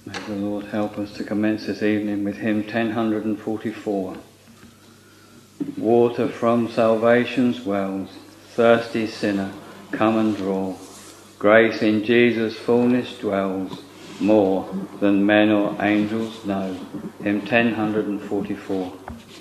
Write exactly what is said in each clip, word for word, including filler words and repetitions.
May the Lord help us to commence this evening with hymn ten forty-four. Water from salvation's wells, thirsty sinner, come and draw. Grace in Jesus' fullness dwells, more than men or angels know. Hymn ten forty-four.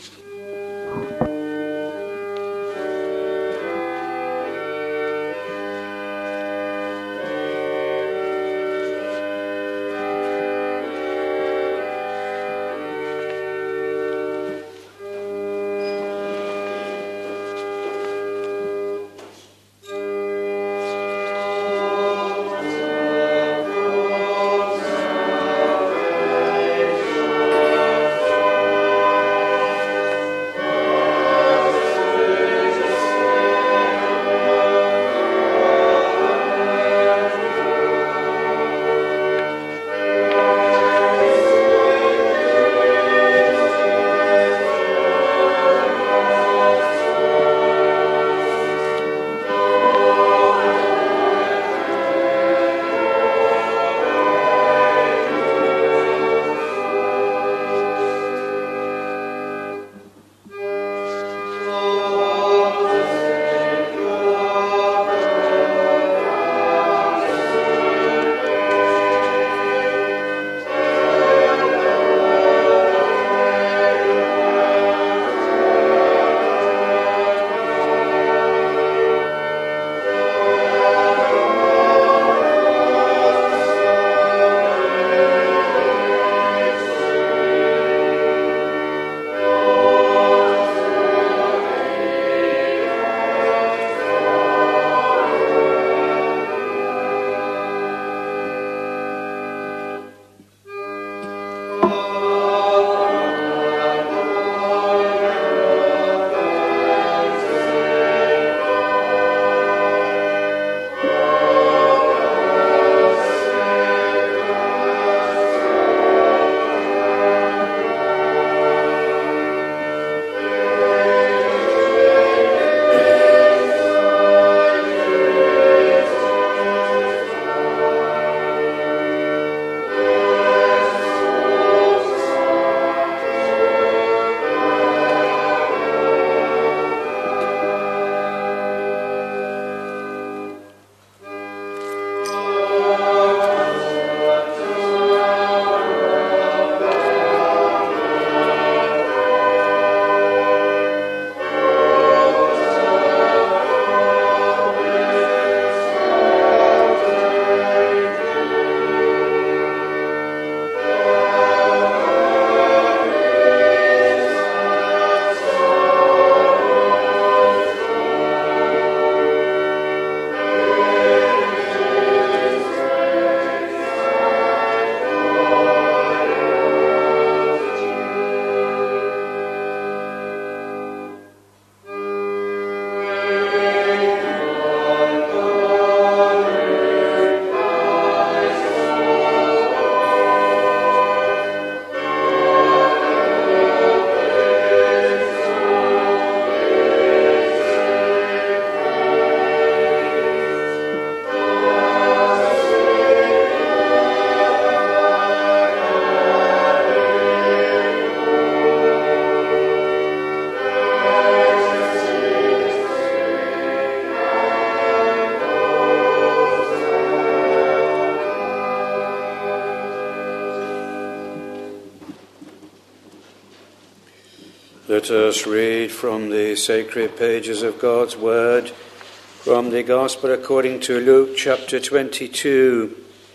Let us read from the sacred pages of God's Word, from the Gospel according to Luke chapter twenty-two.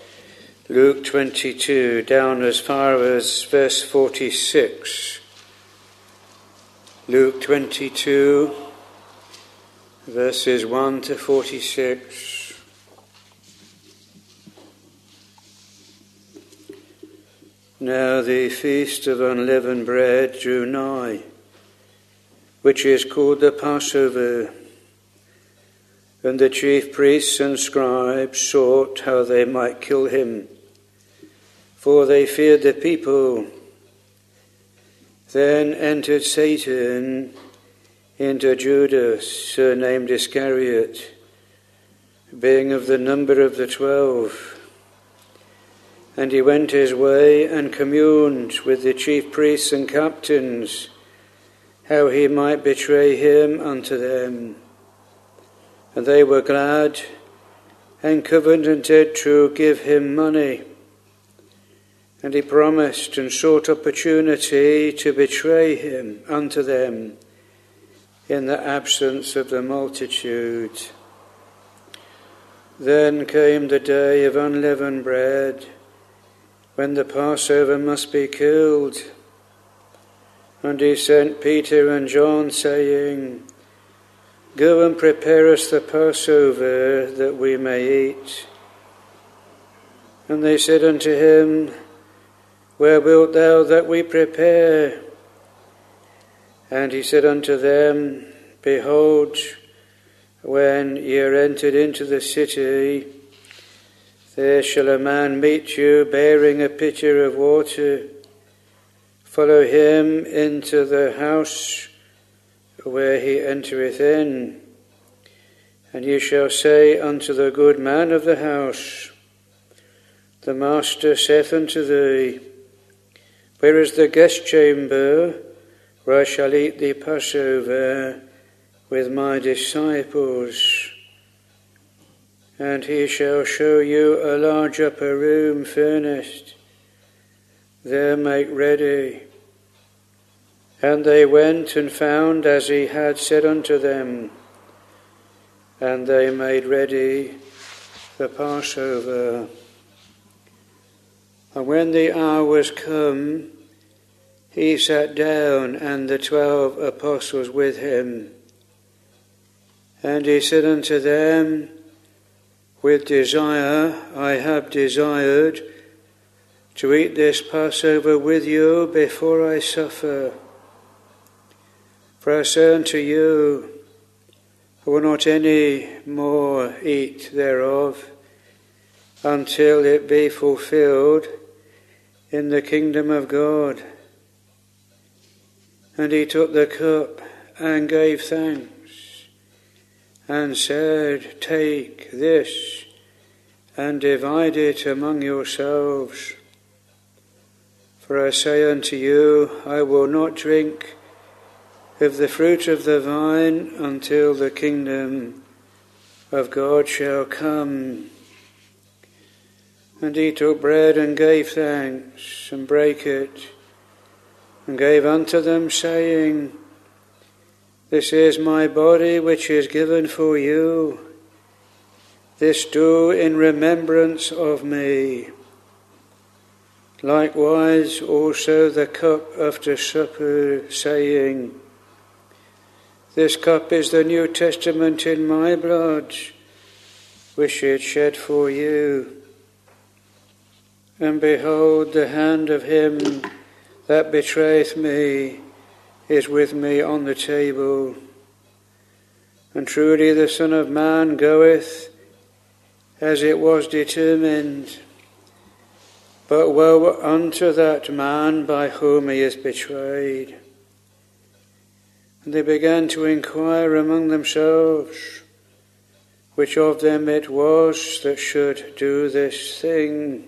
Luke twenty-two, down as far as verse forty-six. Luke twenty-two, verses one to forty-six. Now the feast of unleavened bread drew nigh, which is called the Passover. And the chief priests and scribes sought how they might kill him, for they feared the people. Then entered Satan into Judas, surnamed Iscariot, being of the number of the twelve. And he went his way and communed with the chief priests and captains, how he might betray him unto them. And they were glad, and covenanted to give him money. And he promised and sought opportunity to betray him unto them in the absence of the multitude. Then came the day of unleavened bread, when the Passover must be killed. And he sent Peter and John, saying, Go and prepare us the Passover, that we may eat. And they said unto him, Where wilt thou that we prepare? And he said unto them, Behold, when ye are entered into the city, there shall a man meet you bearing a pitcher of water. Follow him into the house where he entereth in. And ye shall say unto the good man of the house, The master saith unto thee, Where is the guest chamber, where I shall eat the Passover with my disciples? And he shall show you a large upper room furnished. There make ready. And they went and found as he had said unto them. And they made ready the Passover. And when the hour was come, he sat down, and the twelve apostles with him. And he said unto them, With desire I have desired to eat this Passover with you before I suffer. For I say unto you, I will not any more eat thereof until it be fulfilled in the kingdom of God. And he took the cup and gave thanks, and said, Take this, and divide it among yourselves. For I say unto you, I will not drink of the fruit of the vine until the kingdom of God shall come. And he took bread and gave thanks, and brake it, and gave unto them, saying, This is my body which is given for you. This do in remembrance of me. Likewise also the cup after supper, saying, This cup is the New Testament in my blood, which is shed for you. And behold, the hand of him that betrayeth me is with me on the table. And truly the Son of Man goeth as it was determined. But woe unto that man by whom he is betrayed. And they began to inquire among themselves which of them it was that should do this thing.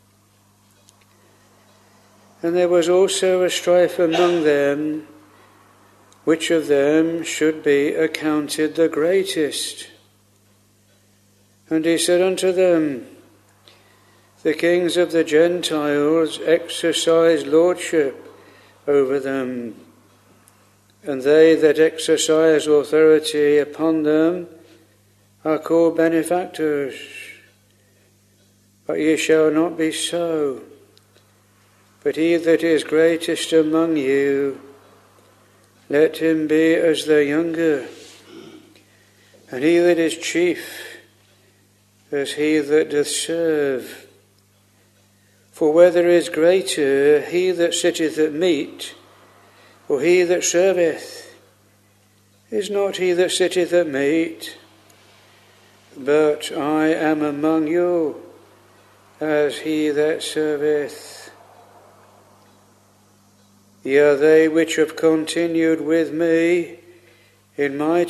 And there was also a strife among them, which of them should be accounted the greatest. And he said unto them, The kings of the Gentiles exercise lordship over them, and they that exercise authority upon them are called benefactors. But ye shall not be so. But he that is greatest among you, let him be as the younger, and he that is chief as he that doth serve. For whether is greater, he that sitteth at meat, or he that serveth? Is not he that sitteth at meat? But I am among you as he that serveth. Ye are they which have continued with me in my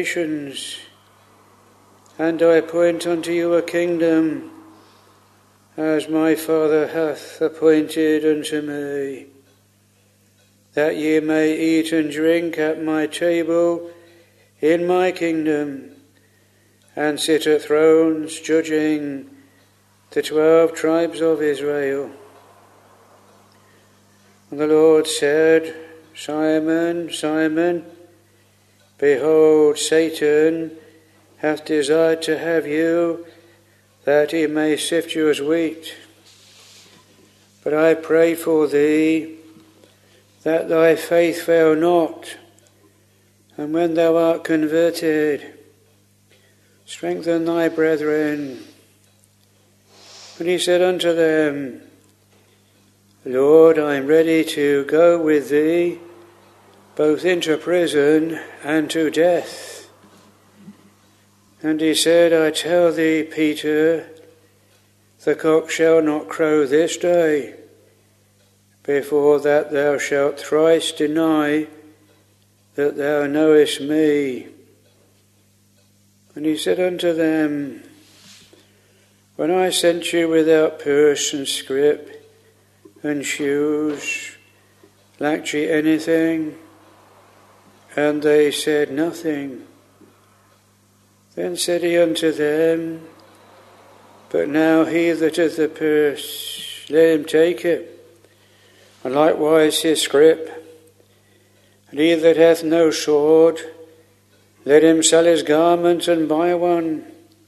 temptations, and I appoint unto you a kingdom, as my Father hath appointed unto me, that ye may eat and drink at my table in my kingdom, and sit at thrones judging the twelve tribes of Israel. And the Lord said, Simon, Simon, behold, Satan hath desired to have you, that he may sift you as wheat. But I prayed for thee, that thy faith fail not, and when thou art converted, strengthen thy brethren. And he said unto them, Lord, I am ready to go with thee, both into prison and to death. And he said, I tell thee, Peter, the cock shall not crow this day, before that thou shalt thrice deny that thou knowest me. And he said unto them, When I sent you without purse and scrip and shoes, lacked ye anything? And they said, Nothing. Then said he unto them, But now he that hath the purse, let him take it, and likewise his scrip. And he that hath no sword, let him sell his garment and buy one.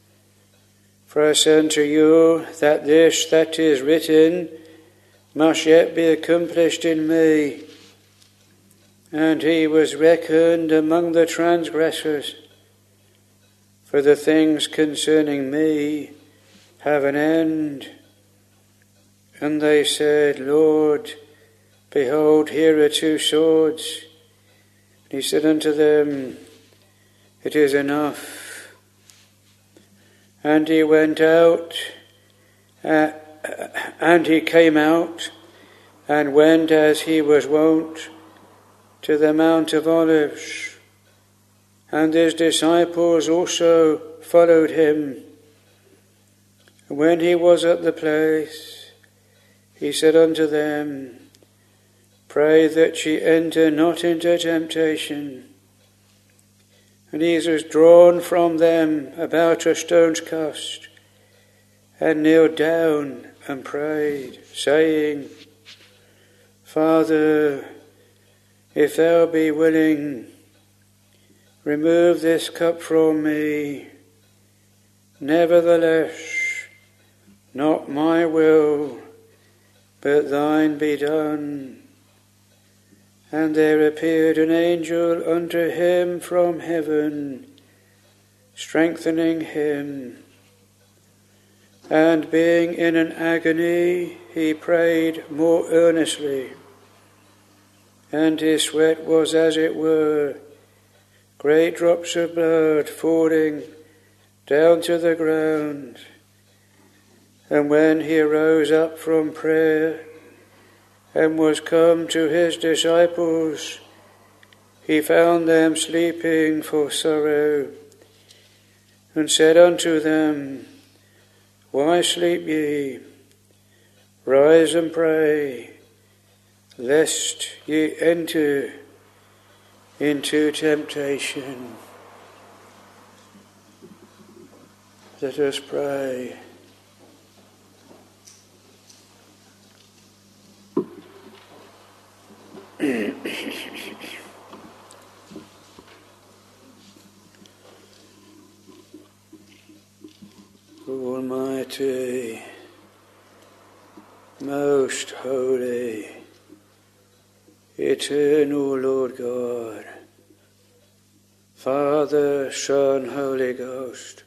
For I say unto you, that this that is written must yet be accomplished in me. And he was reckoned among the transgressors. For the things concerning me have an end. And they said, Lord, behold, here are two swords. And he said unto them, It is enough. And he went out, uh, and he came out, and went as he was wont to the Mount of Olives. And his disciples also followed him. And when he was at the place, he said unto them, Pray that ye enter not into temptation. And he was drawn from them about a stone's cast, and kneeled down and prayed, saying, Father, if thou be willing, remove this cup from me. Nevertheless, not my will, but thine be done. And there appeared an angel unto him from heaven, strengthening him. And being in an agony, he prayed more earnestly. And his sweat was as it were great drops of blood falling down to the ground. And when he rose up from prayer, and was come to his disciples, he found them sleeping for sorrow, and said unto them, Why sleep ye? Rise and pray, lest ye enter into temptation. Let us pray. Almighty, most holy, eternal Lord God, Father, Son, Holy Ghost,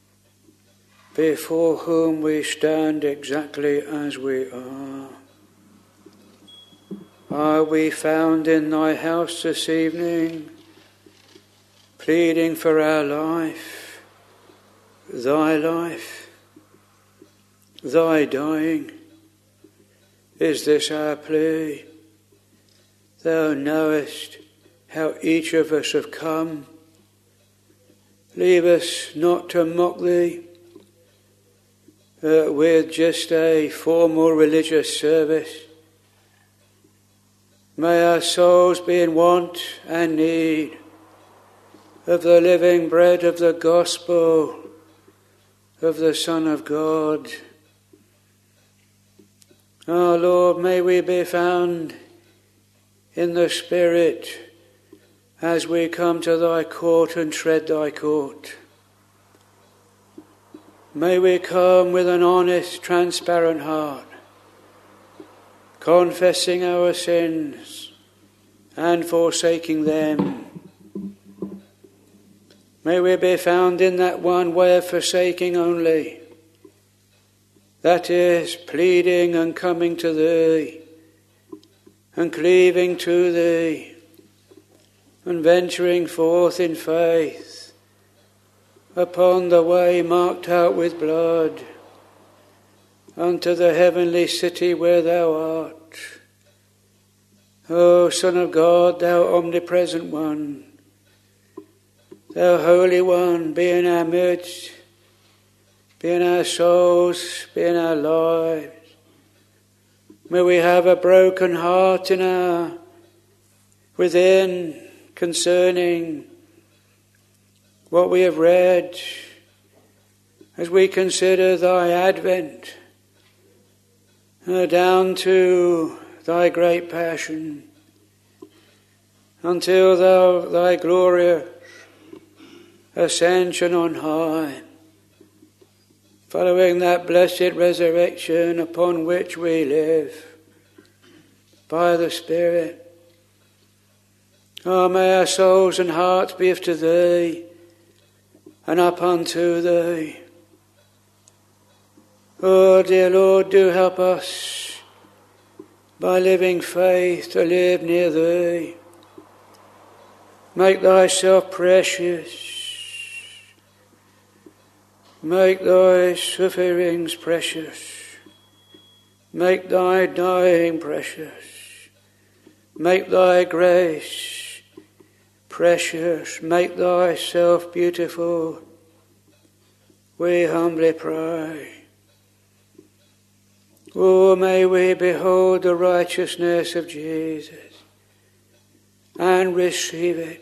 before whom we stand exactly as we are, are we found in thy house this evening, pleading for our life, thy life, thy dying. Is this our plea? Thou knowest how each of us have come. Leave us not to mock thee, uh, with just a formal religious service. May our souls be in want and need of the living bread of the gospel of the Son of God. Our Lord, may we be found in the Spirit as we come to thy court and tread thy court. May we come with an honest, transparent heart, confessing our sins and forsaking them. May we be found in that one way of forsaking only, that is, pleading and coming to thee, and cleaving to thee, and venturing forth in faith upon the way marked out with blood unto the heavenly city where thou art. O Son of God, thou omnipresent one, thou Holy One, be in our midst, be in our souls, be in our lives. May we have a broken heart in our within concerning what we have read as we consider thy advent uh, down to thy great passion until thou, thy glorious ascension on high, following that blessed resurrection upon which we live by the Spirit. Oh, may our souls and hearts be to thee and up unto thee. Oh, dear Lord, do help us by living faith to live near thee. Make thyself precious. Make thy sufferings precious. Make thy dying precious. Make thy grace precious. Make thyself beautiful. We humbly pray. Oh, may we behold the righteousness of Jesus and receive it.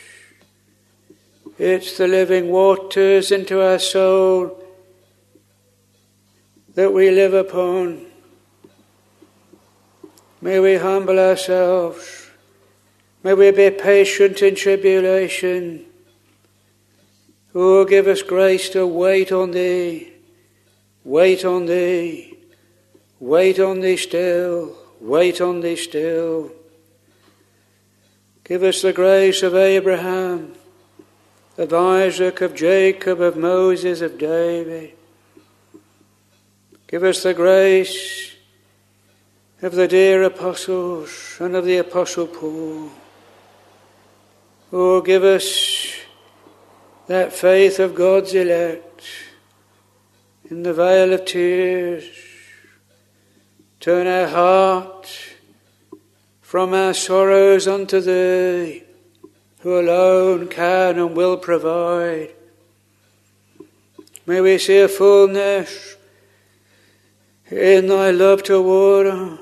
It's the living waters into our soul that we live upon. May we humble ourselves. May we be patient in tribulation. Oh, give us grace to wait on thee. Wait on thee. Wait on thee still. Wait on thee still. Give us the grace of Abraham, of Isaac, of Jacob, of Moses, of David. Give us the grace of the dear apostles and of the apostle Paul. Oh, give us that faith of God's elect in the vale of tears. Turn our heart from our sorrows unto thee, who alone can and will provide. May we see a fullness in thy love toward us.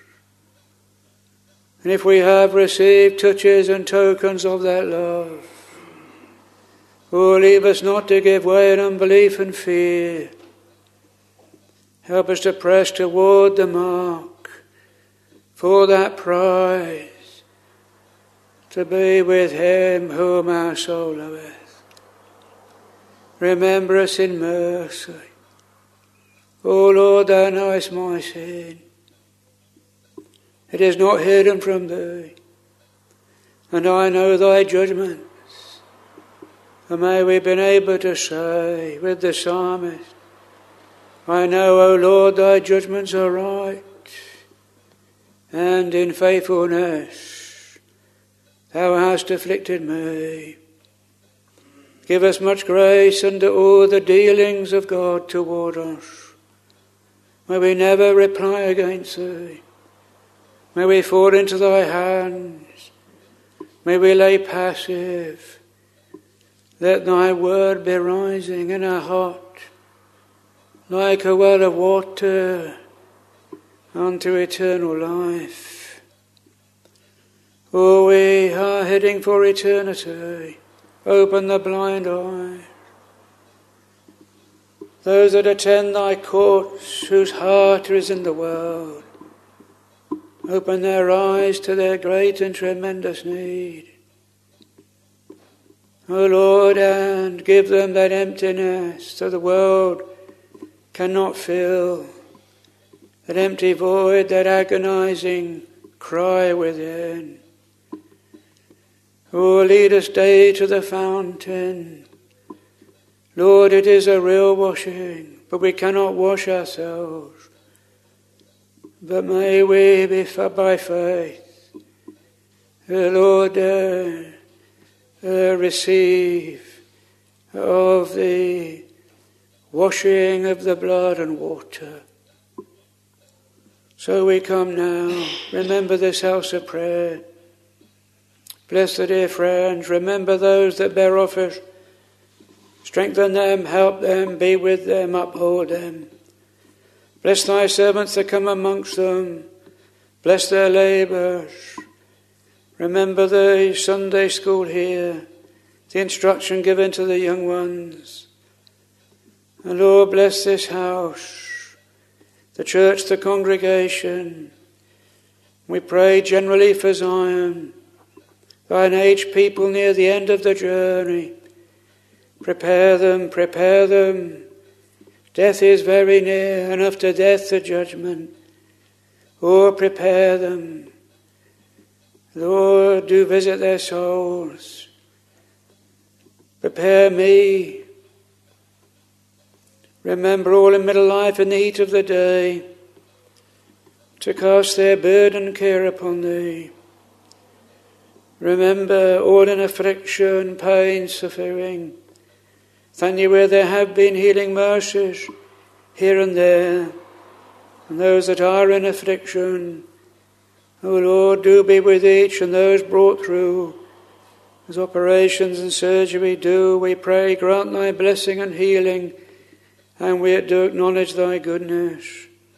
And if we have received touches and tokens of that love, oh, leave us not to give way in unbelief and fear. Help us to press toward the mark for that prize, to be with him whom our soul loveth. Remember us in mercy. O Lord, thou knowest my sin. It is not hidden from thee, and I know thy judgments. And may we be able to say with the psalmist, I know, O Lord, thy judgments are right, and in faithfulness thou hast afflicted me. Give us much grace under all the dealings of God toward us. May we never reply against thee. May we fall into thy hands. May we lay passive. Let thy word be rising in our heart like a well of water unto eternal life. Oh, we are heading for eternity. Open the blind eye. Those that attend thy courts, whose heart is in the world, open their eyes to their great and tremendous need. O Lord, and give them that emptiness that the world cannot fill, that empty void, that agonizing cry within. O lead us day to the fountain. Lord, it is a real washing, but we cannot wash ourselves. But may we be by faith, uh, Lord, uh, uh, receive of the washing of the blood and water. So we come now. Remember this house of prayer. Bless the dear friends. Remember those that bear offers. Strengthen them, help them, be with them, uphold them. Bless thy servants that come amongst them. Bless their labours. Remember the Sunday school here, the instruction given to the young ones. And Lord, bless this house, the church, the congregation. We pray generally for Zion, thine aged people near the end of the journey. Prepare them, prepare them. Death is very near, and after death the judgment. Oh, prepare them. Lord, do visit their souls. Prepare me. Remember all in middle life in the heat of the day to cast their burden and care upon thee. Remember all in affliction, pain, suffering. Thank you where there have been healing mercies here and there. And those that are in affliction, O Lord, do be with each and those brought through. As operations and surgery do, we pray, grant thy blessing and healing, and we do acknowledge thy goodness.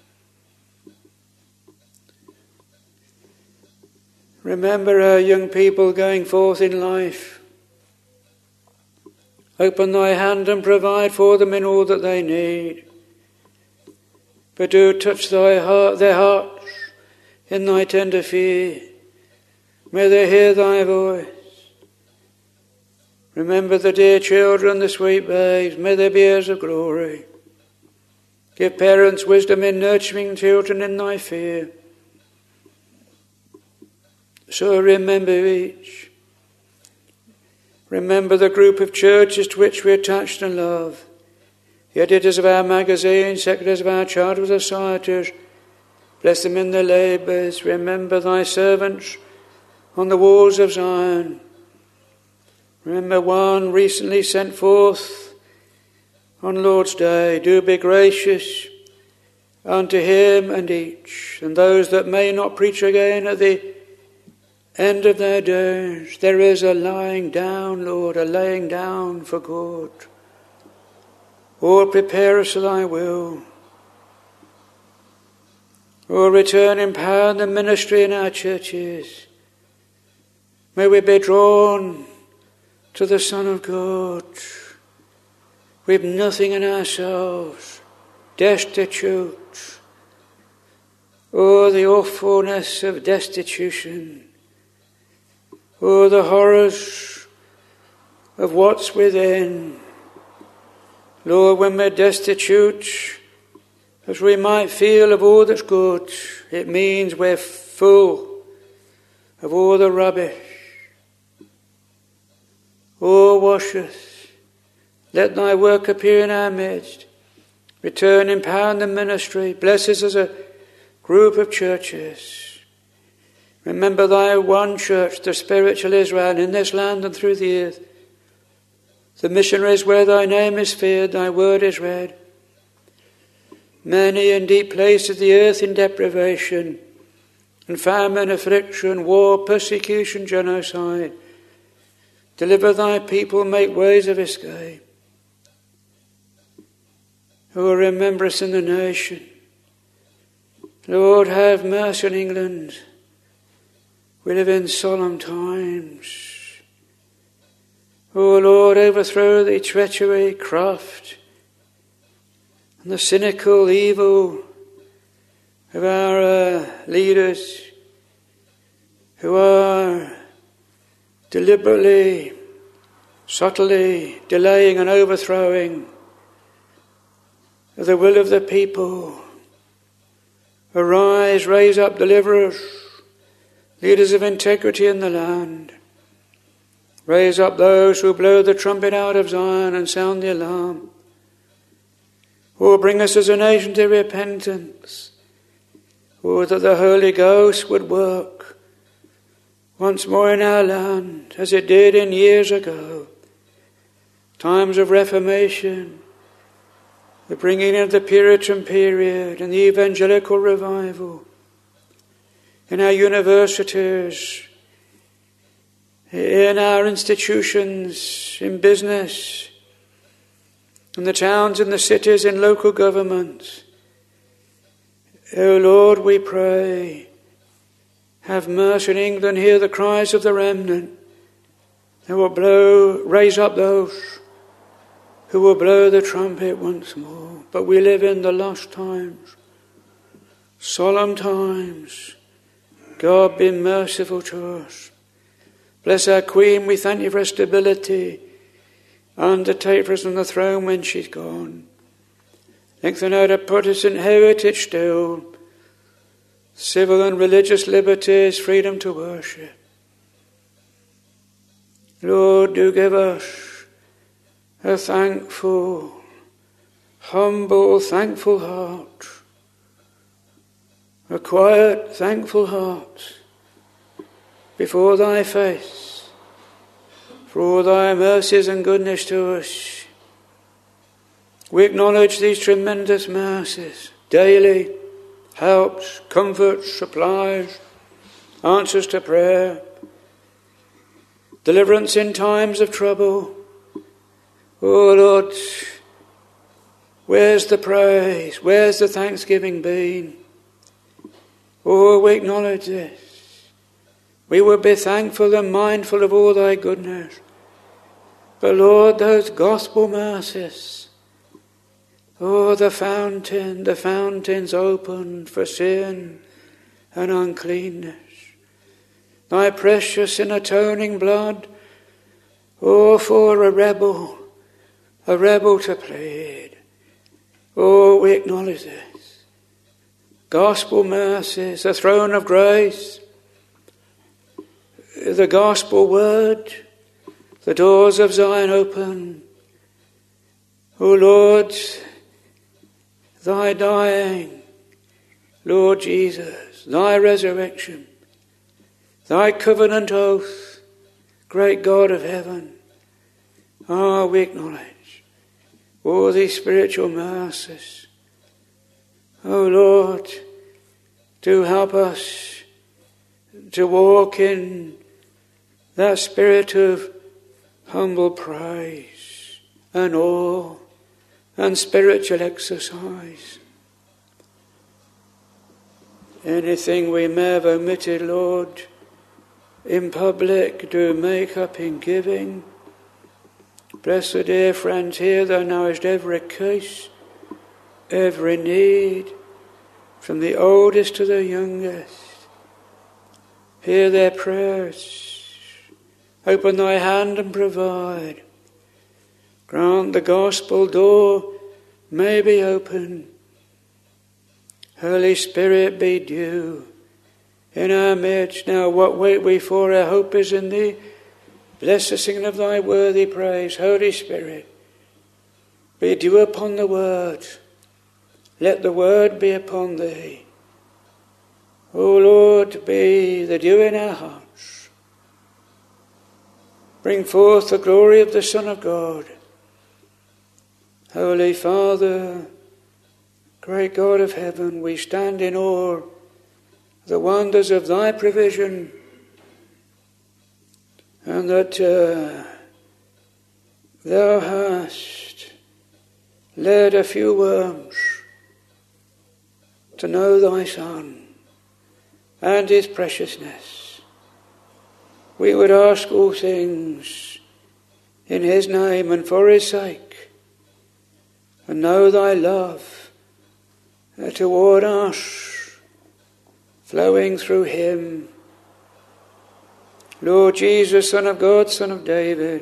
Remember our young people going forth in life. Open thy hand and provide for them in all that they need. But do touch thy heart, their hearts in thy tender fear. May they hear thy voice. Remember the dear children, the sweet babes. May they be heirs of glory. Give parents wisdom in nurturing children in thy fear. So remember each. Remember the group of churches to which we attached and love, the editors of our magazines, secretaries of our charitable societies. Bless them in their labours. Remember thy servants on the walls of Zion. Remember one recently sent forth on Lord's Day. Do be gracious unto him and each, and those that may not preach again at the end of their days. There is a lying down, Lord, a laying down for good. Oh, prepare us for thy will. Oh, return in power and the ministry in our churches. May we be drawn to the Son of God. We have nothing in ourselves, destitute. Oh, the awfulness of destitution. Oh, the horrors of what's within. Lord, when we're destitute, as we might feel of all that's good, it means we're full of all the rubbish. Oh, wash us. Let thy work appear in our midst. Return in power in the ministry. Bless us as a group of churches. Remember thy one church, the spiritual Israel, in this land and through the earth. The missionaries where thy name is feared, thy word is read. Many in deep places of the earth in deprivation, and famine, affliction, war, persecution, genocide. Deliver thy people, make ways of escape. Oh, remember us in the nation. Lord, have mercy on England. We live in solemn times. Oh, Lord, overthrow the treachery, craft, and the cynical evil of our uh, leaders who are deliberately, subtly delaying and overthrowing the will of the people. Arise, raise up deliverers, leaders of integrity in the land. Raise up those who blow the trumpet out of Zion and sound the alarm. Oh, bring us as a nation to repentance. Oh, that the Holy Ghost would work once more in our land as it did in years ago. Times of Reformation, the bringing of the Puritan period and the evangelical revival. In our universities, in our institutions, in business, in the towns and the cities, in local governments. O Lord, we pray, have mercy in England, hear the cries of the remnant. They will blow, raise up those who will blow the trumpet once more. But we live in the last times, solemn times. God, be merciful to us. Bless our Queen, we thank you for her stability. Undertake for us on the throne when she's gone. Lengthen out her Protestant heritage still. Civil and religious liberties, freedom to worship. Lord, do give us a thankful, humble, thankful heart. A quiet, thankful heart before thy face, for all thy mercies and goodness to us. We acknowledge these tremendous mercies daily, helps, comforts, supplies, answers to prayer, deliverance in times of trouble. Oh Lord, where's the praise? Where's the thanksgiving been? Oh, we acknowledge this. We will be thankful and mindful of all thy goodness. But Lord, those gospel mercies, oh, the fountain, the fountains opened for sin and uncleanness. Thy precious and atoning blood, oh, for a rebel, a rebel to plead. Oh, we acknowledge this. Gospel mercies, the throne of grace, the gospel word, the doors of Zion open. O Lord, thy dying, Lord Jesus, thy resurrection, thy covenant oath, great God of heaven. Ah, oh, we acknowledge all these spiritual mercies. O Lord, do help us to walk in that spirit of humble praise and awe and spiritual exercise. Anything we may have omitted, Lord, in public, do make up in giving. Bless the dear friends here, thou knowest every case, every need, from the oldest to the youngest. Hear their prayers. Open thy hand and provide. Grant the gospel door may be open. Holy Spirit, be due in our midst. Now what wait we for? Our hope is in thee. Bless the singing of thy worthy praise. Holy Spirit, be due upon the word. Let the word be upon thee. O Lord, be the dew in our hearts. Bring forth the glory of the Son of God. Holy Father, great God of heaven, we stand in awe of the wonders of thy provision, and that uh, thou hast led a few worms to know thy Son and his preciousness, we would ask all things in his name and for his sake, and know thy love toward us, flowing through him. Lord Jesus, Son of God, Son of David,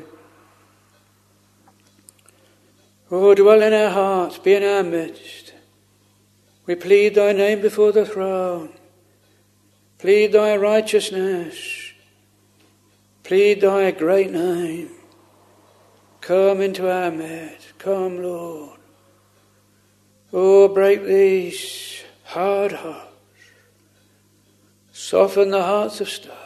oh, dwell in our hearts, be in our midst. We plead thy name before the throne. Plead thy righteousness. Plead thy great name. Come into our midst. Come, Lord. Oh, break these hard hearts. Soften the hearts of stone.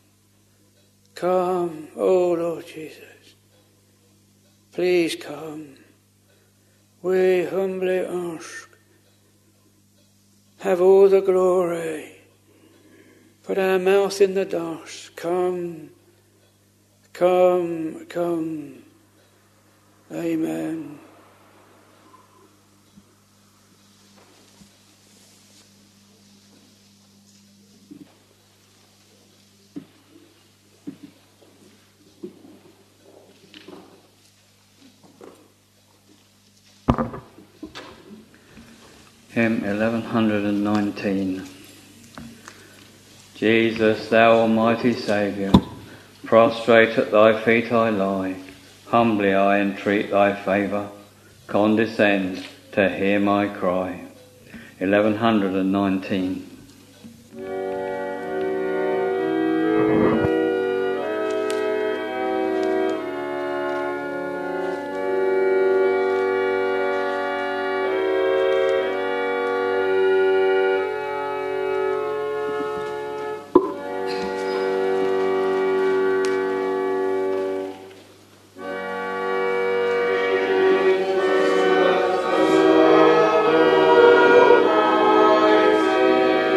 Come, oh Lord Jesus. Please come. We humbly ask. Have all the glory. Put our mouth in the dust. Come, come, come. Amen. Hymn eleven nineteen. Jesus, thou almighty Saviour, prostrate at thy feet I lie, humbly I entreat thy favour, condescend to hear my cry. eleven nineteen. Thank you.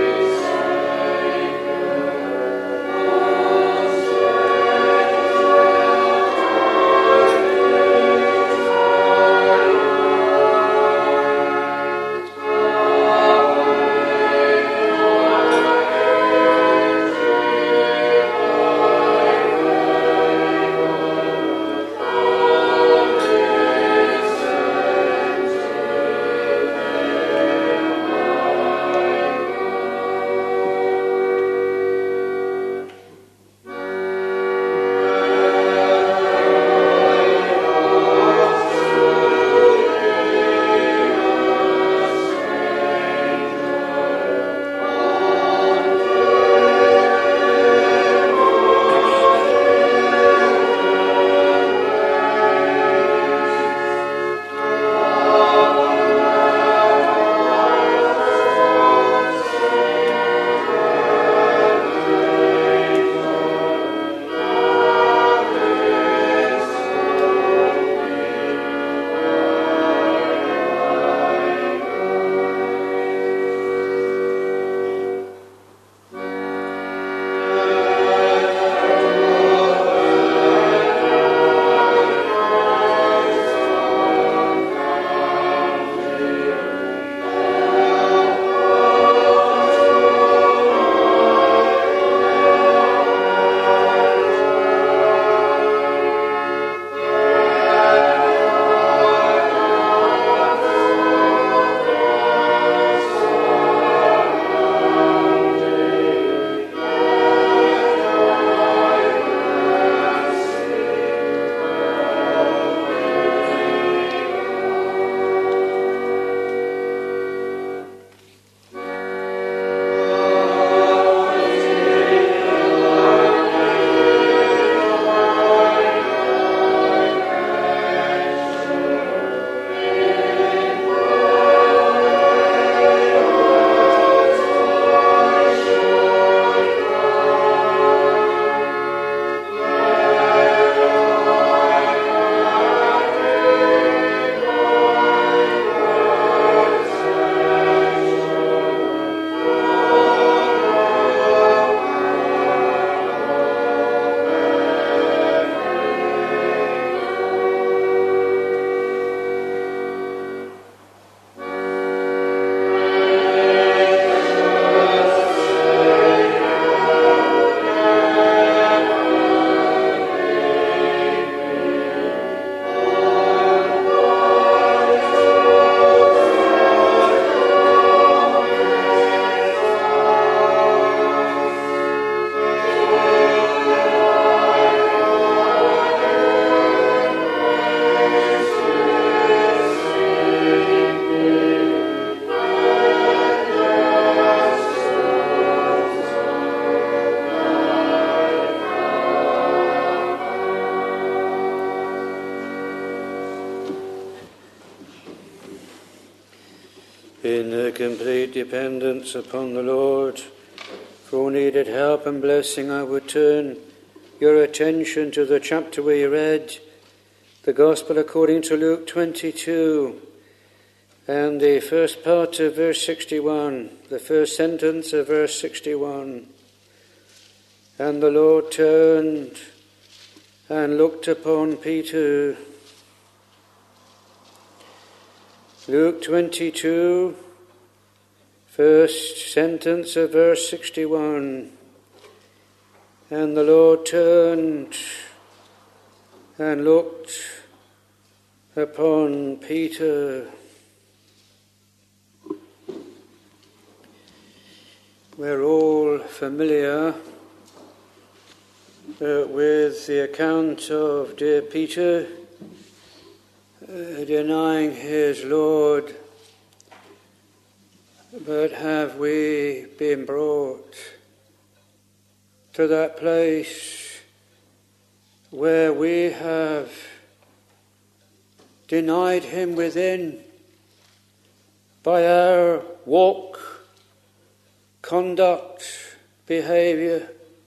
complete dependence upon the Lord. For all needed help and blessing, I would turn your attention to the chapter we read, the Gospel according to Luke twenty-two, and the first part of verse sixty-one, the first sentence of verse sixty-one. And the Lord turned and looked upon Peter. Luke twenty-two, first sentence of verse sixty-one. And the Lord turned and looked upon Peter. We're all familiar uh, with the account of dear Peter uh, denying his Lord. But have we been brought to that place where we have denied him within by our walk, conduct, behaviour?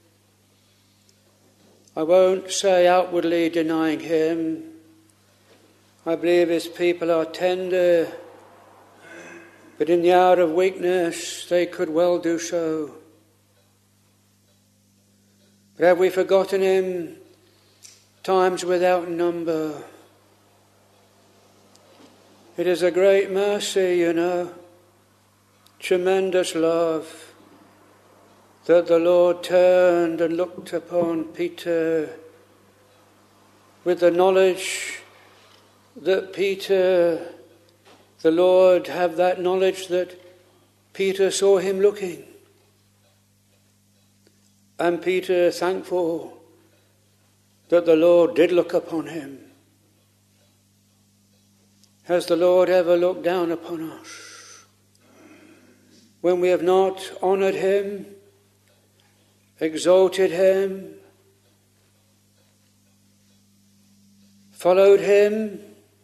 I won't say outwardly denying him. I believe his people are tender, but in the hour of weakness they could well do so. But have we forgotten him times without number? It is a great mercy, you know, tremendous love, that the Lord turned and looked upon Peter with the knowledge that Peter, the Lord, have that knowledge that Peter saw him looking. And Peter thankful that the Lord did look upon him. Has the Lord ever looked down upon us when we have not honoured him, exalted him, followed him,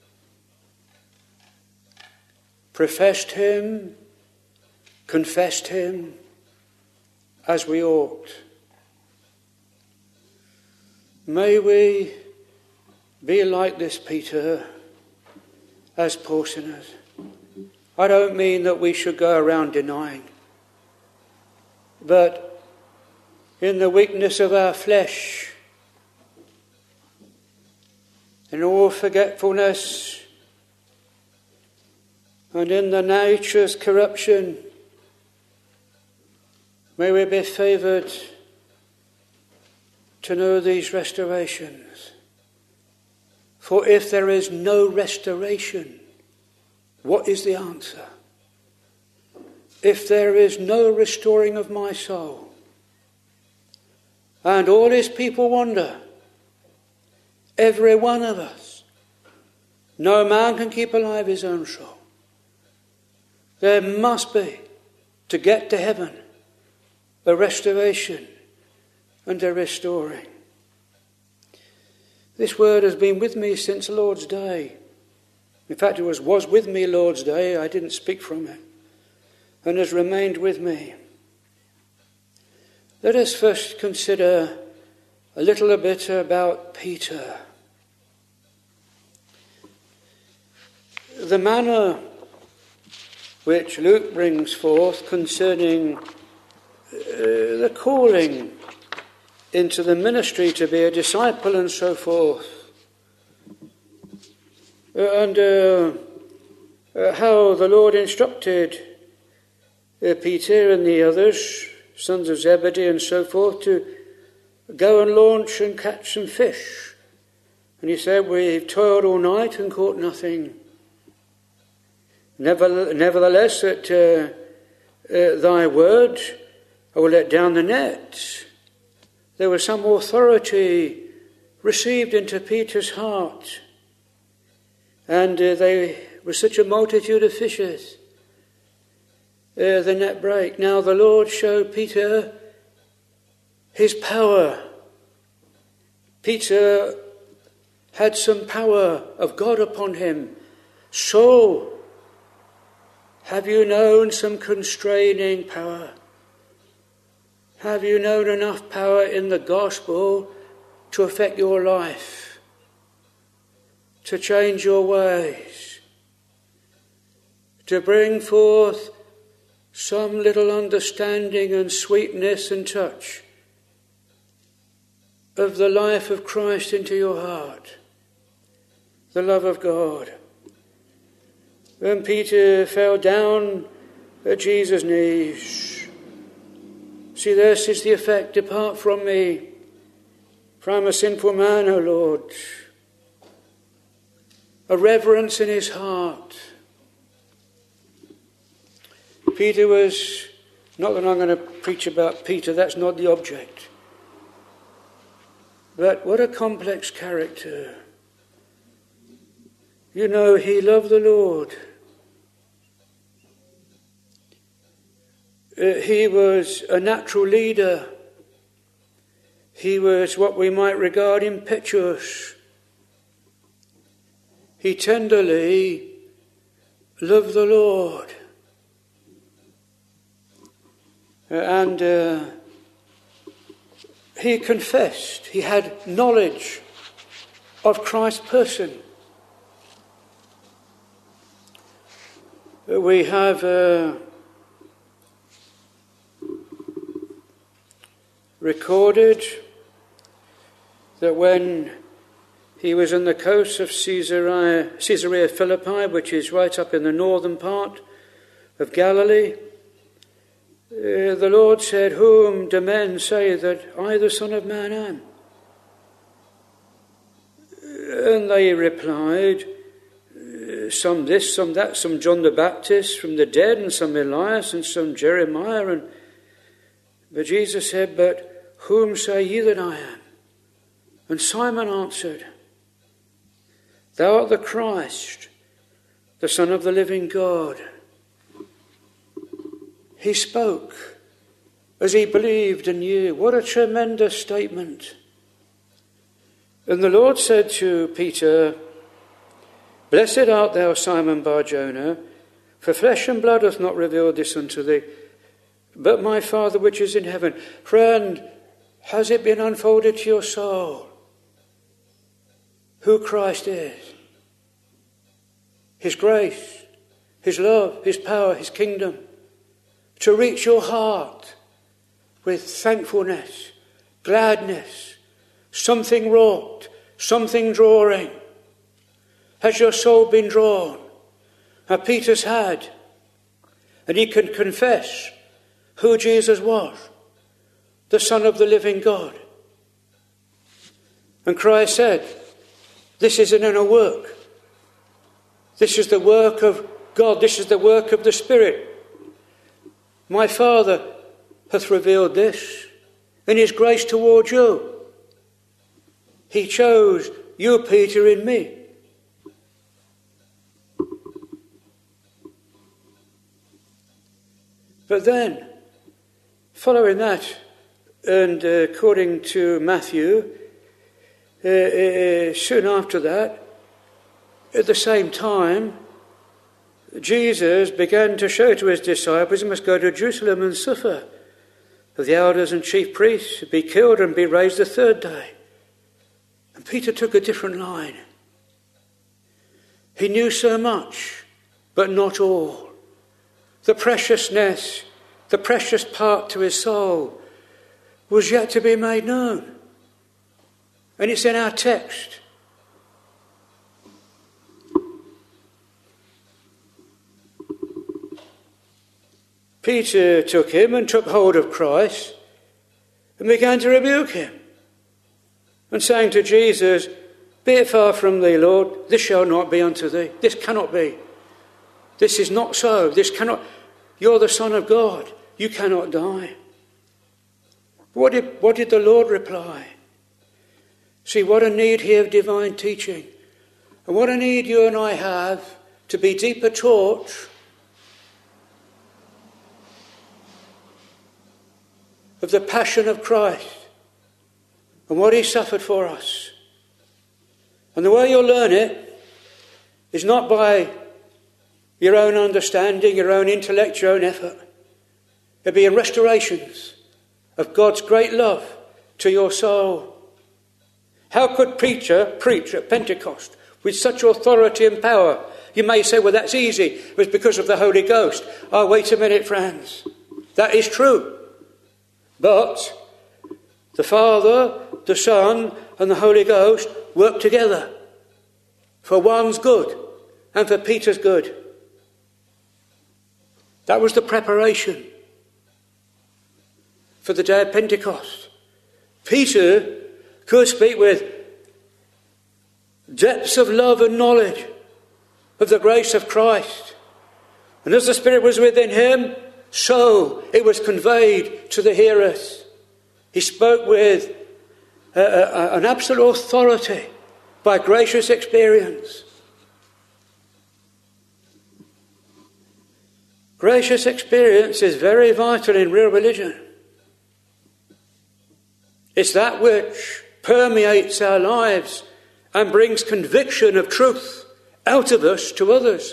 professed him, confessed him as we ought? May we be like this Peter as poor sinners. I don't mean that we should go around denying, but in the weakness of our flesh, in all forgetfulness, and in the nature's corruption, may we be favoured to know these restorations. For if there is no restoration, what is the answer? If there is no restoring of my soul, and all his people wander, every one of us, no man can keep alive his own soul. There must be, to get to heaven, a restoration and a restoring. This word has been with me since the Lord's Day. In fact, it was, was with me Lord's Day. I didn't speak from it. And has remained with me. Let us first consider a little bit about Peter. The manner which Luke brings forth concerning uh, the calling into the ministry to be a disciple and so forth. Uh, and uh, uh, how the Lord instructed uh, Peter and the others, sons of Zebedee and so forth, to go and launch and catch some fish. And he said, we've toiled all night and caught nothing. Nevertheless, at uh, uh, thy word, I will let down the net. There was some authority received into Peter's heart. And uh, they were such a multitude of fishes. Uh, the net brake. Now the Lord showed Peter his power. Peter had some power of God upon him. So Have you known some constraining power? Have you known enough power in the gospel to affect your life, to change your ways, to bring forth some little understanding and sweetness and touch of the life of Christ into your heart, the love of God? When Peter fell down at Jesus' knees, see, this is the effect. Depart from me, for I'm a sinful man, O Lord. A reverence in his heart. Peter was, not that I'm going to preach about Peter, that's not the object. But what a complex character. You know, he loved the Lord. Uh, he was a natural leader. He was what we might regard impetuous. He tenderly loved the Lord. Uh, and uh, he confessed. He had knowledge of Christ's person. Uh, we have uh, recorded that when he was on the coast of Caesarea, Caesarea Philippi, which is right up in the northern part of Galilee, uh, the Lord said, "Whom do men say that I, the Son of Man, am?" And they replied, some this, some that, some John the Baptist from the dead, and some Elias, and some Jeremiah. And but Jesus said, "But whom say ye that I am?" And Simon answered, "Thou art the Christ, the Son of the living God." He spoke as he believed and knew. What a tremendous statement. And the Lord said to Peter, "Blessed art thou, Simon Bar-Jonah, for flesh and blood hath not revealed this unto thee, but my Father which is in heaven." Friend, has it been unfolded to your soul who Christ is? His grace, his love, his power, his kingdom, to reach your heart with thankfulness, gladness, something wrought, something drawing. Has your soul been drawn? Now Peter's had, and he can confess who Jesus was, the Son of the living God. And Christ said, "This is an inner work. This is the work of God. This is the work of the Spirit. My Father hath revealed this in his grace toward you. He chose you, Peter, in me." But then, following that, and uh, according to Matthew, uh, uh, soon after that, at the same time, Jesus began to show to his disciples he must go to Jerusalem and suffer for the elders and chief priests, be killed and be raised the third day. And Peter took a different line. He knew so much, but not all. The preciousness, the precious part to his soul was yet to be made known. And it's in our text. Peter took him and took hold of Christ and began to rebuke him and saying to Jesus, "Be it far from thee, Lord, this shall not be unto thee. This cannot be. This is not so. This cannot. You're the Son of God. You cannot die." What did, what did the Lord reply? See, what a need here of divine teaching. And what a need you and I have to be deeper taught of the passion of Christ and what he suffered for us. And the way you'll learn it is not by your own understanding, your own intellect, your own effort. There'll be restorations of God's great love to your soul. How could Peter preach at Pentecost with such authority and power? You may say, well, that's easy. It was because of the Holy Ghost. Oh, wait a minute, friends. That is true. But the Father, the Son, and the Holy Ghost work together for one's good and for Peter's good. That was the preparation for the day of Pentecost. Peter could speak with depths of love and knowledge of the grace of Christ. And as the Spirit was within him, so it was conveyed to the hearers. He spoke with uh, uh, an absolute authority by gracious experience. Gracious experience is very vital in real religion. It's that which permeates our lives and brings conviction of truth out of us to others.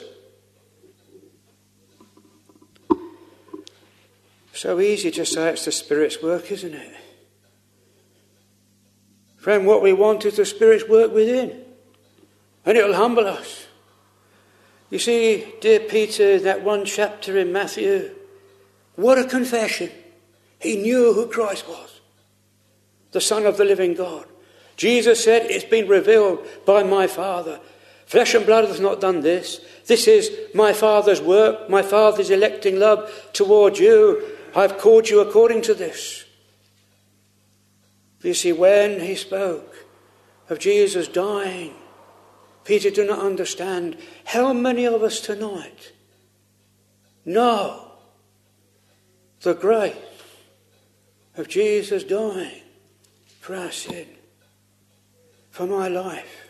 So easy to say it's the Spirit's work, isn't it? Friend, what we want is the Spirit's work within, and it'll humble us. You see, dear Peter, that one chapter in Matthew, what a confession. He knew who Christ was, the Son of the living God. Jesus said, it's been revealed by my Father. Flesh and blood has not done this. This is my Father's work, my Father's electing love toward you. I've called you according to this. You see, when he spoke of Jesus dying, Peter did not understand how many of us tonight know the grace of Jesus dying for our sin, for my life.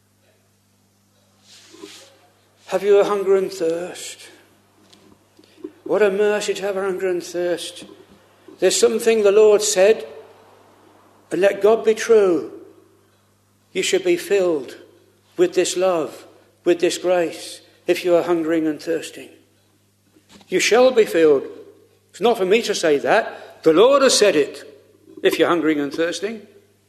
Have you a hunger and thirst? What a mercy to have a hunger and thirst. There's something the Lord said, and let God be true. You should be filled with this love, with this grace, if you are hungering and thirsting. You shall be filled. It's not for me to say that. The Lord has said it, if you're hungering and thirsting.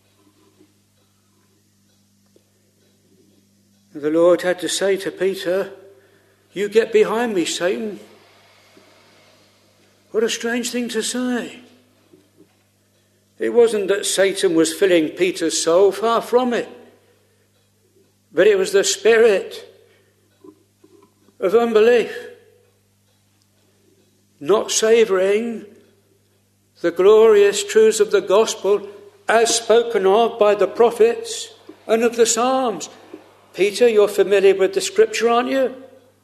The Lord had to say to Peter, you get behind me, Satan. What a strange thing to say. It wasn't that Satan was filling Peter's soul, far from it. But it was the spirit of unbelief, not savouring the glorious truths of the gospel as spoken of by the prophets and of the Psalms. Peter, you're familiar with the scripture, aren't you?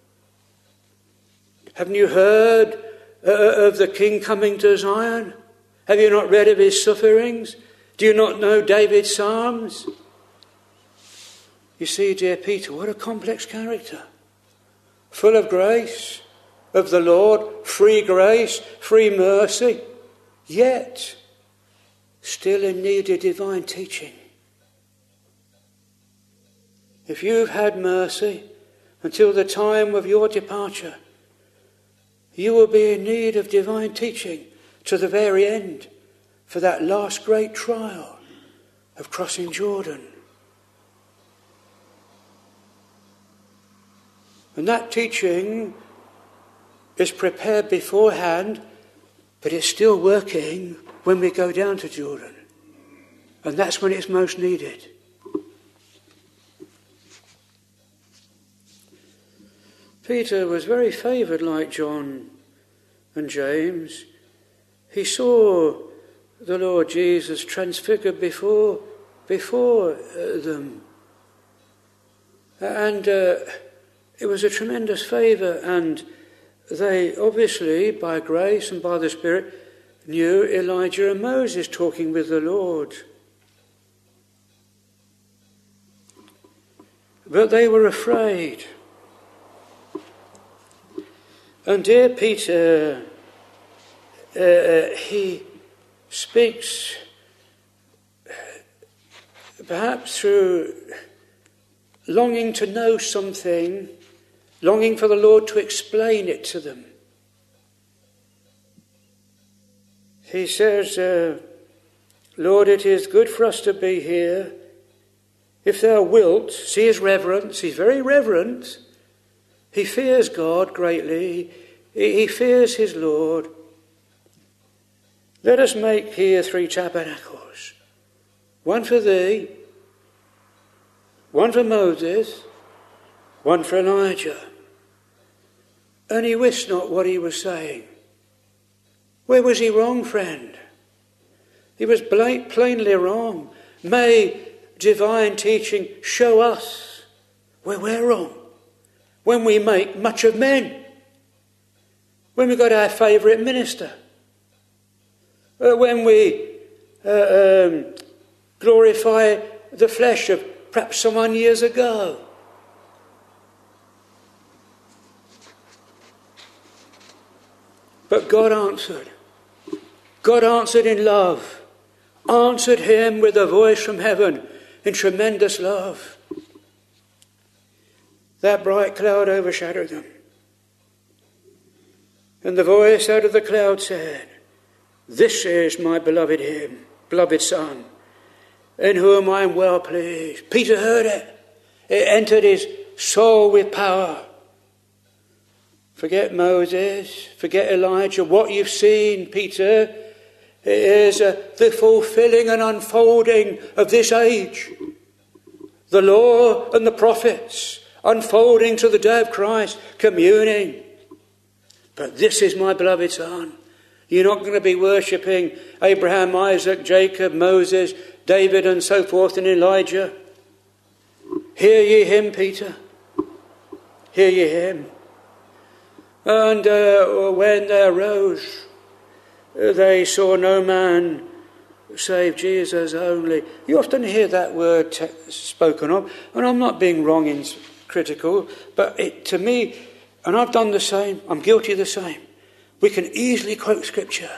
Haven't you heard uh, of the King coming to Zion? Have you not read of his sufferings? Do you not know David's Psalms? You see, dear Peter, what a complex character. Full of grace of the Lord, free grace, free mercy, yet still in need of divine teaching. If you've had mercy until the time of your departure, you will be in need of divine teaching to the very end for that last great trial of crossing Jordan. And that teaching is prepared beforehand, but it's still working when we go down to Jordan. And that's when it's most needed. Peter was very favoured like John and James. He saw the Lord Jesus transfigured before, before uh, them. And uh, it was a tremendous favour, and they obviously, by grace and by the Spirit, knew Elijah and Moses talking with the Lord. But they were afraid. And dear Peter, uh, he speaks perhaps through longing to know something longing for the Lord to explain it to them. He says, uh, Lord, it is good for us to be here. If thou wilt, see his reverence, he's very reverent. He fears God greatly. He fears his Lord. Let us make here three tabernacles. One for thee, one for Moses, one for Elijah. And he wist not what he was saying. Where was he wrong, friend? He was plainly wrong. May divine teaching show us where we're wrong. When we make much of men. When we got our favourite minister. Uh, when we uh, um, glorify the flesh of perhaps someone years ago. But God answered. God answered in love. Answered him with a voice from heaven in tremendous love. That bright cloud overshadowed them. And the voice out of the cloud said, This is my beloved him, beloved son, in whom I am well pleased. Peter heard it. It entered his soul with power. Forget Moses, forget Elijah. What you've seen, Peter, is uh, the fulfilling and unfolding of this age. The law and the prophets unfolding to the day of Christ, communing. But this is my beloved son. You're not going to be worshipping Abraham, Isaac, Jacob, Moses, David and so forth and Elijah. Hear ye him, Peter. Hear ye him. And uh, when they arose, they saw no man save Jesus only. You often hear that word te- spoken of, and I'm not being wrong in critical, but it, to me, and I've done the same, I'm guilty of the same, we can easily quote scripture.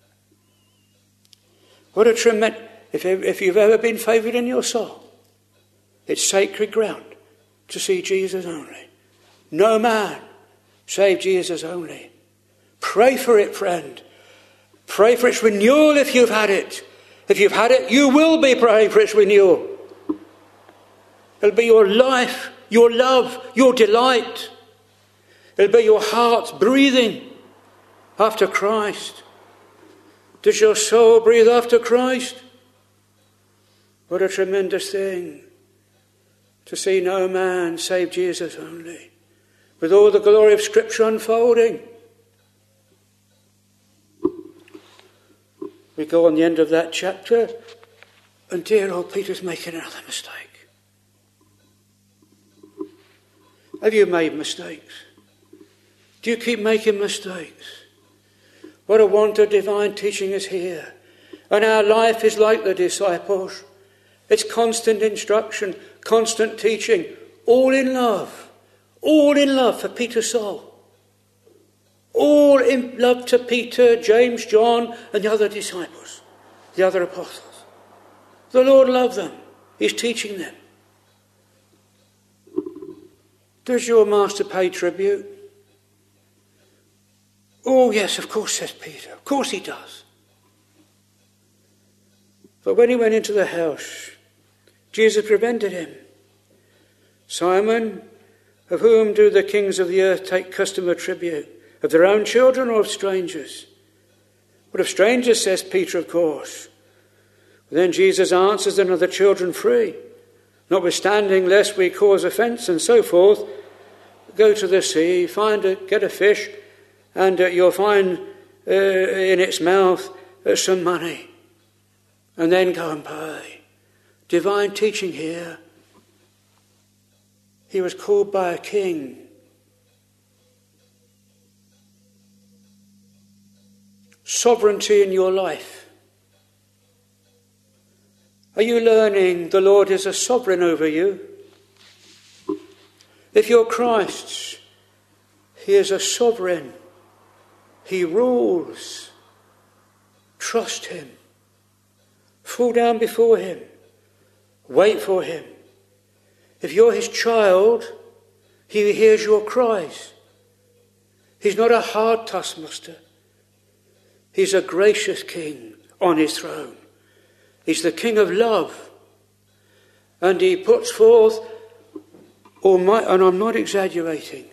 What a tremendous, if, if you've ever been favoured in your soul, it's sacred ground to see Jesus only. No man save Jesus only. Pray for it, friend. Pray for its renewal if you've had it. If you've had it, you will be praying for its renewal. It'll be your life, your love, your delight. It'll be your heart's breathing after Christ. Does your soul breathe after Christ? What a tremendous thing to see no man save Jesus only, with all the glory of Scripture unfolding. We go on the end of that chapter, and dear old Peter's making another mistake. Have you made mistakes? Do you keep making mistakes? What a want of divine teaching is here. And our life is like the disciples. It's constant instruction, constant teaching, all in love. All in love for Peter's soul. All in love to Peter, James, John, and the other disciples, the other apostles. The Lord loved them. He's teaching them. Does your master pay tribute? Oh, yes, of course, says Peter. Of course he does. But when he went into the house, Jesus prevented him. Simon, of whom do the kings of the earth take custom of tribute? Of their own children or of strangers? But of strangers, says Peter, of course. But then Jesus answers them, are the children free? Notwithstanding, lest we cause offence and so forth, go to the sea, find a, get a fish, and uh, you'll find uh, in its mouth uh, some money. And then go and pay. Divine teaching here. He was called by a king. Sovereignty in your life. Are you learning the Lord is a sovereign over you? If you're Christ's, he is a sovereign. He rules. Trust him. Fall down before him. Wait for him. If you're his child, He hears your cries. He's not a hard taskmaster. He's a gracious king on his throne. He's the king of love. And he puts forth, almighty, and I'm not exaggerating,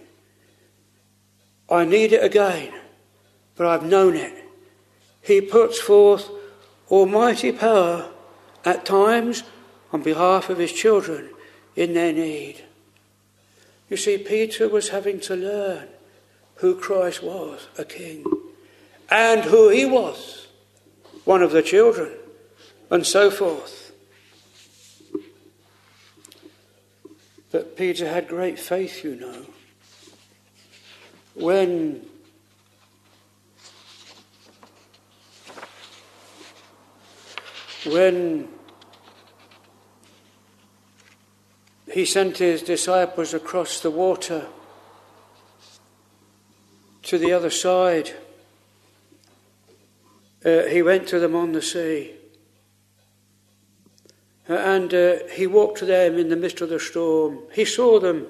I need it again, but I've known it. He puts forth almighty power at times on behalf of his children in their need. You see, Peter was having to learn who Christ was, a king, and who he was, one of the children, and so forth. But Peter had great faith, you know. When when he sent his disciples across the water to the other side, uh, he went to them on the sea. Uh, and uh, he walked to them in the midst of the storm. He saw them.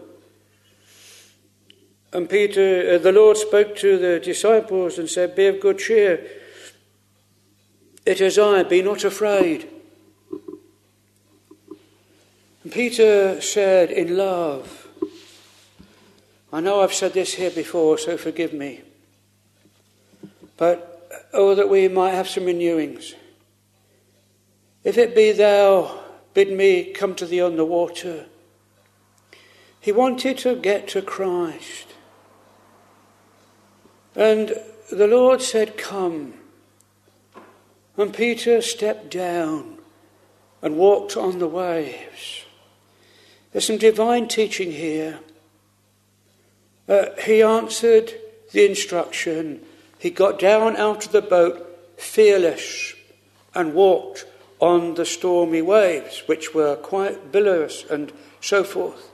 And Peter, uh, the Lord spoke to the disciples and said, "Be of good cheer. It is I, be not afraid." And Peter said in love, I know I've said this here before, so forgive me, but oh, that we might have some renewings. If it be thou, bid me come to thee on the water. He wanted to get to Christ. And the Lord said, "Come." And Peter stepped down and walked on the waves. There's some divine teaching here. Uh, he answered the instruction. He got down out of the boat, fearless, and walked on the stormy waves, which were quite billows and so forth.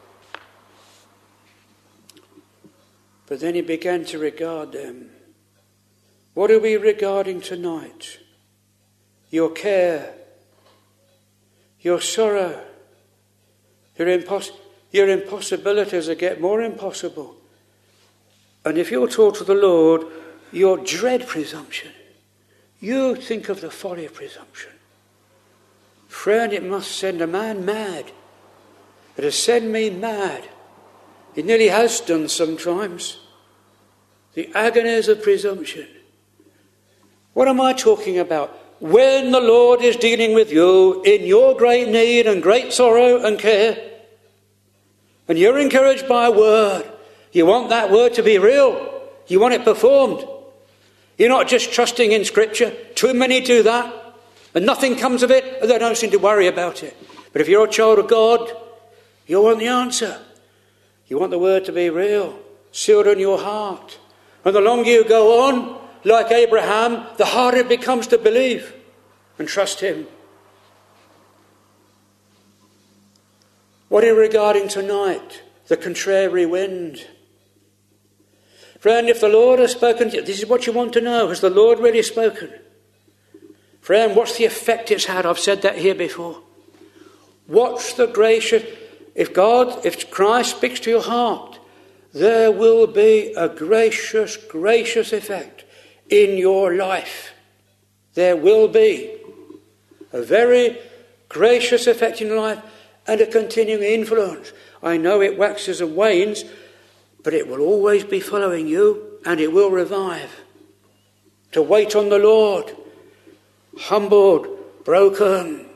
But then he began to regard them. What are we regarding tonight? Your care, your sorrow, your, impos- your impossibilities that get more impossible. And if you're taught to the Lord, your dread presumption. You think of the folly of presumption. Friend, it must send a man mad. It has sent me mad. It nearly has done sometimes. The agonies of presumption. What am I talking about? When the Lord is dealing with you in your great need and great sorrow and care, and you're encouraged by a word, you want that word to be real. You want it performed. You're not just trusting in Scripture. Too many do that, and nothing comes of it, and they don't seem to worry about it. But if you're a child of God, you want the answer. You want the word to be real, sealed in your heart. And the longer you go on, like Abraham, the harder it becomes to believe and trust him. What are you regarding tonight? The contrary wind. Friend, if the Lord has spoken to you, this is what you want to know. Has the Lord really spoken? Friend, what's the effect it's had? I've said that here before. What's the gracious... If God, if Christ speaks to your heart, there will be a gracious, gracious effect in your life. There will be a very gracious effect in life and a continuing influence. I know it waxes and wanes, but it will always be following you and it will revive. To wait on the Lord, humbled, broken.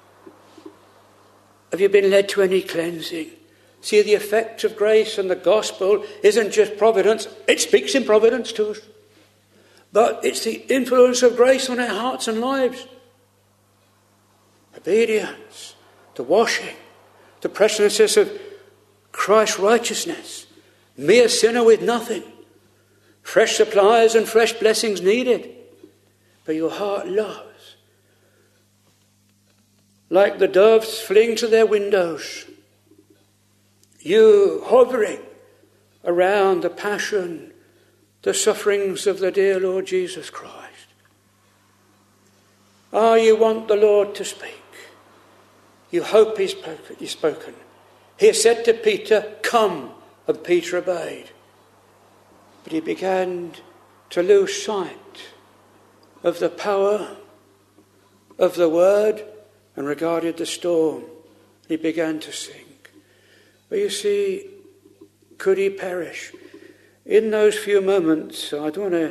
Have you been led to any cleansing? See, the effect of grace and the gospel isn't just providence. It speaks in providence to us. But it's the influence of grace on our hearts and lives. Obedience, the washing, the preciousness of Christ's righteousness. Mere sinner with nothing. Fresh supplies and fresh blessings needed. But your heart loves. Like the doves fling to their windows. You hovering around the passion, the sufferings of the dear Lord Jesus Christ. Ah, you want the Lord to speak. You hope he's spoken. He said to Peter, "Come." and Peter obeyed. But he began to lose sight of the power of the word and regarded the storm. He began to sink. But you see, could he perish? In those few moments, I don't want to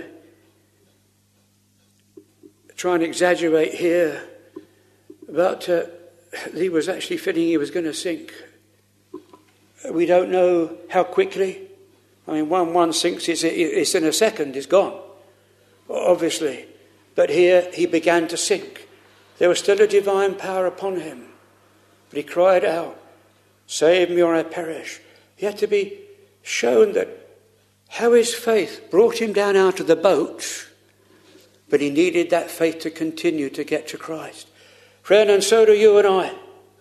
try and exaggerate here, but uh, he was actually feeling he was going to sink. We don't know how quickly. I mean, one one sinks, it's, it's in a second, it's gone, obviously. But here he began to sink. There was still a divine power upon him. But he cried out, "Save me or I perish." He had to be shown that how his faith brought him down out of the boat, but he needed that faith to continue to get to Christ. Friend, and so do you and I.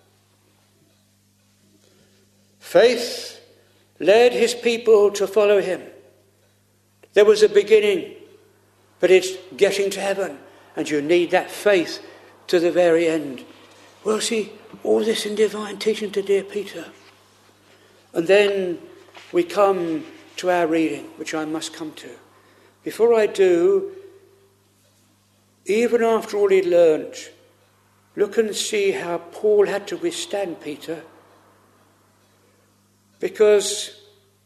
Faith led his people to follow him. There was a beginning, but it's getting to heaven, and you need that faith to the very end. Well, see, all this in divine teaching to dear Peter. And then we come to our reading, which I must come to. Before I do, even after all he'd learnt, look and see how Paul had to withstand Peter. Because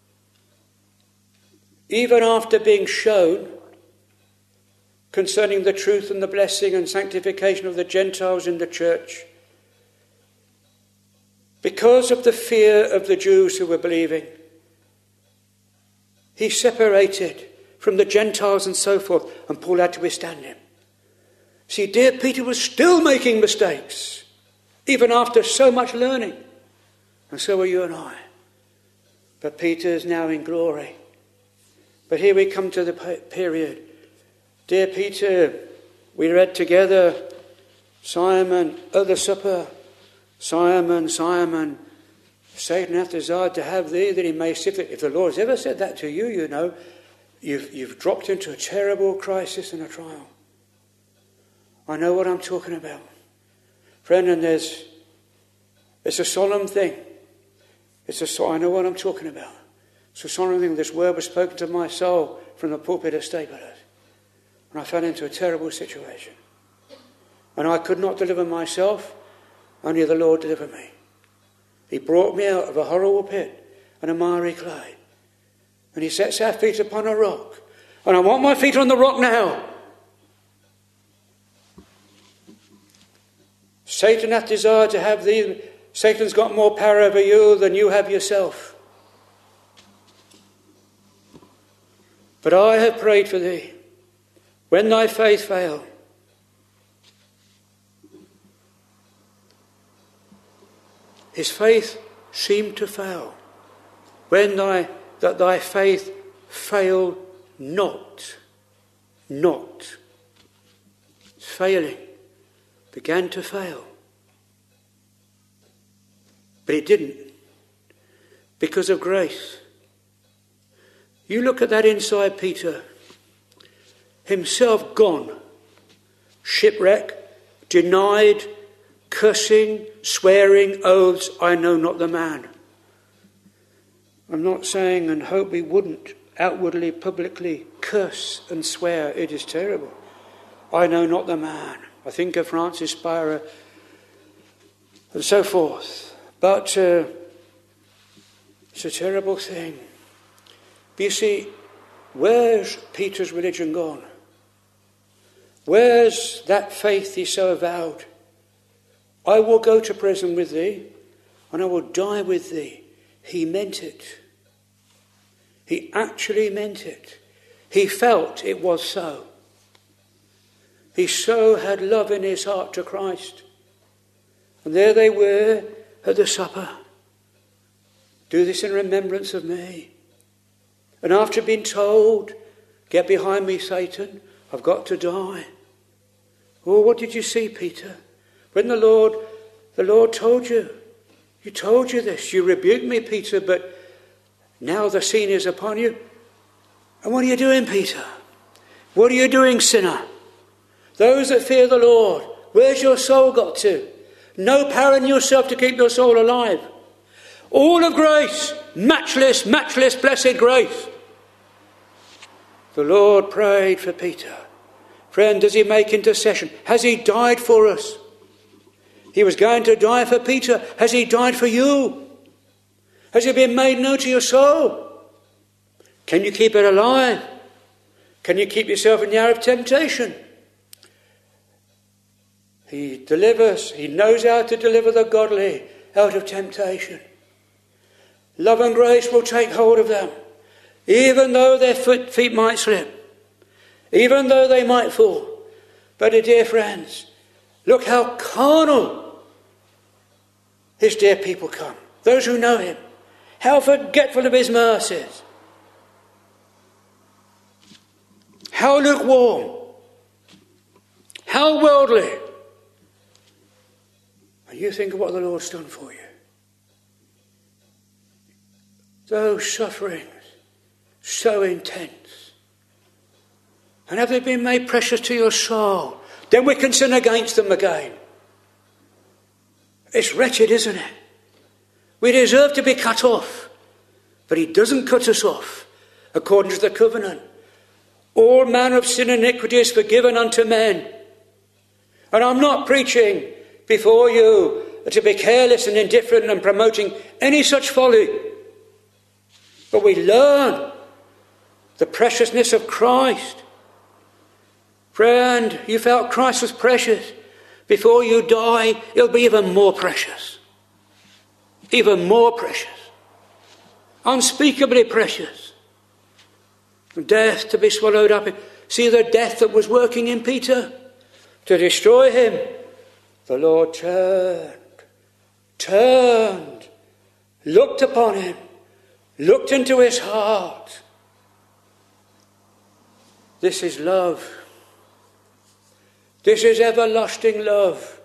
even after being shown concerning the truth and the blessing and sanctification of the Gentiles in the church, because of the fear of the Jews who were believing, he separated from the Gentiles and so forth, and Paul had to withstand him. See, dear Peter was still making mistakes, even after so much learning. And so are you and I. But Peter is now in glory. But here we come to the period. Dear Peter, we read together, Simon, at the supper, Simon, Simon, Satan hath desired to have thee that he may sift thee. If the Lord has ever said that to you, you know, you've, you've dropped into a terrible crisis and a trial. I know what I'm talking about. Friend, and there's, it's a solemn thing. It's a, I know what I'm talking about. It's a solemn thing. This word was spoken to my soul from the pulpit of Staples. And I fell into a terrible situation. And I could not deliver myself. Only the Lord delivered me. He brought me out of a horrible pit and a miry clay. And he sets our feet upon a rock. And I want my feet on the rock now. Satan hath desired to have thee. Satan's got more power over you than you have yourself. But I have prayed for thee. When thy faith fail, his faith seemed to fail. When thy that thy faith fail not, not, it's failing, began to fail. But it didn't, because of grace. You look at that inside Peter, himself gone, shipwreck, denied, cursing, swearing, oaths, I know not the man. I'm not saying and hope we wouldn't outwardly, publicly curse and swear. It is terrible. I know not the man. I think of Francis Spira and so forth. But uh, it's a terrible thing. But you see, where's Peter's religion gone? Where's that faith he so avowed? I will go to prison with thee, and I will die with thee. He meant it. He actually meant it. He felt it was so. He so had love in his heart to Christ. And there they were at the supper. Do this in remembrance of me. And after being told, get behind me, Satan, I've got to die. Oh, what did you see, Peter? When the Lord, the Lord told you, he told you this. You rebuked me, Peter, but now the scene is upon you. And what are you doing, Peter? What are you doing, sinner? Those that fear the Lord, where's your soul got to? No power in yourself to keep your soul alive. All of grace, matchless, matchless, blessed grace. The Lord prayed for Peter. Friend, does he make intercession? Has he died for us? He was going to die for Peter. Has he died for you? Has he been made known to your soul? Can you keep it alive? Can you keep yourself in the hour of temptation? He delivers, he knows how to deliver the godly out of temptation. Love and grace will take hold of them, even though their foot, feet might slip, even though they might fall. But, dear friends, look how carnal his dear people come, those who know him. How forgetful of his mercies. How lukewarm. How worldly. And you think of what the Lord's done for you. Those sufferings, so intense. And have they been made precious to your soul? Then we can sin against them again. It's wretched, isn't it? We deserve to be cut off. But he doesn't cut us off, according to the covenant. All manner of sin and iniquity is forgiven unto men. And I'm not preaching before you to be careless and indifferent and promoting any such folly. But we learn the preciousness of Christ. Friend, you felt Christ was precious. Before you die, it'll be even more precious. Even more precious. Unspeakably precious. Death to be swallowed up in. See the death that was working in Peter to destroy him. The Lord turned, turned, looked upon him, looked into his heart. This is love. This is everlasting love.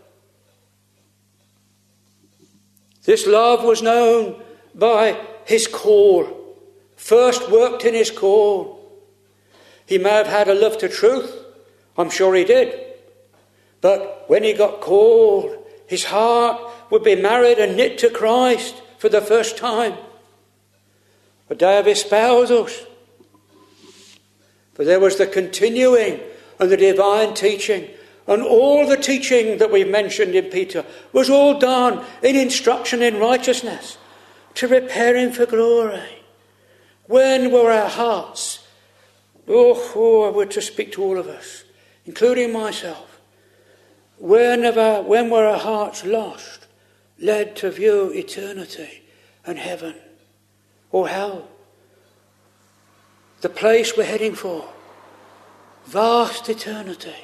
This love was known by his call. First worked in his call. He may have had a love to truth. I'm sure he did. But when he got called, his heart would be married and knit to Christ for the first time. The day of espousals. For there was the continuing and the divine teaching. And all the teaching that we mentioned in Peter was all done in instruction in righteousness to prepare him for glory. When were our hearts? Oh, oh, I would to speak to all of us, including myself. When, our, when were our hearts lost, led to view eternity and heaven or hell? The place we're heading for. Vast eternity.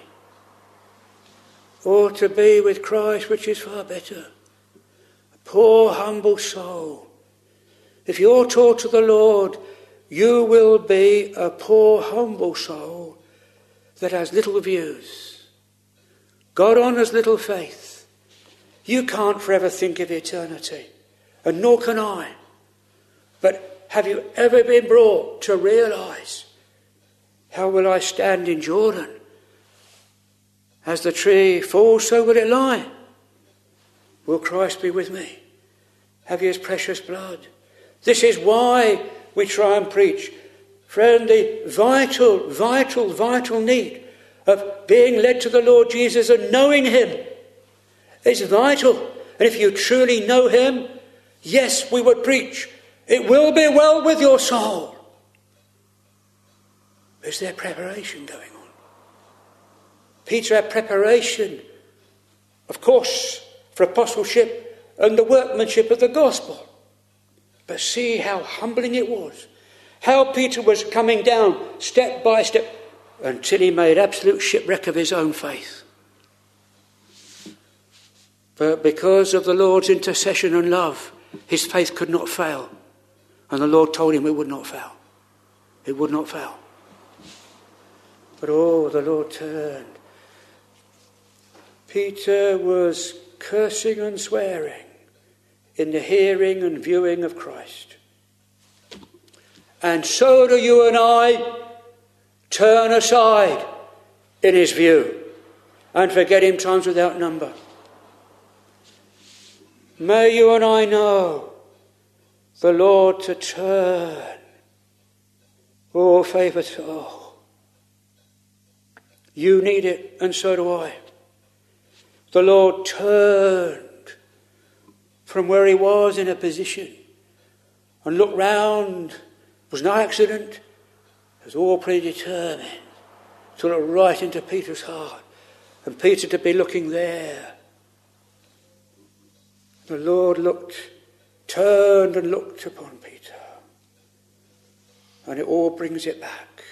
Or to be with Christ, which is far better. A poor, humble soul. If you're taught to the Lord, you will be a poor, humble soul that has little views. God honours little faith. You can't forever think of eternity, and nor can I. But have you ever been brought to realise, how will I stand in Jordan? As the tree falls, so will it lie. Will Christ be with me? Have you his precious blood? This is why we try and preach. Friend, the vital, vital, vital need of being led to the Lord Jesus and knowing him is vital. And if you truly know him, yes, we would preach, it will be well with your soul. Is there preparation going on? Peter had preparation, of course, for apostleship and the workmanship of the gospel. But see how humbling it was. How Peter was coming down step by step until he made absolute shipwreck of his own faith. But because of the Lord's intercession and love, his faith could not fail. And the Lord told him it would not fail. It would not fail. But oh, the Lord turned. Peter was cursing and swearing in the hearing and viewing of Christ. And so do you and I turn aside in his view and forget him times without number. May you and I know the Lord to turn. Oh, favoured soul, you need it, and so do I. The Lord turned from where he was in a position and looked round. It was no accident. It was all predetermined to look right into Peter's heart, and Peter to be looking there. The Lord looked, turned and looked upon Peter, and it all brings it back.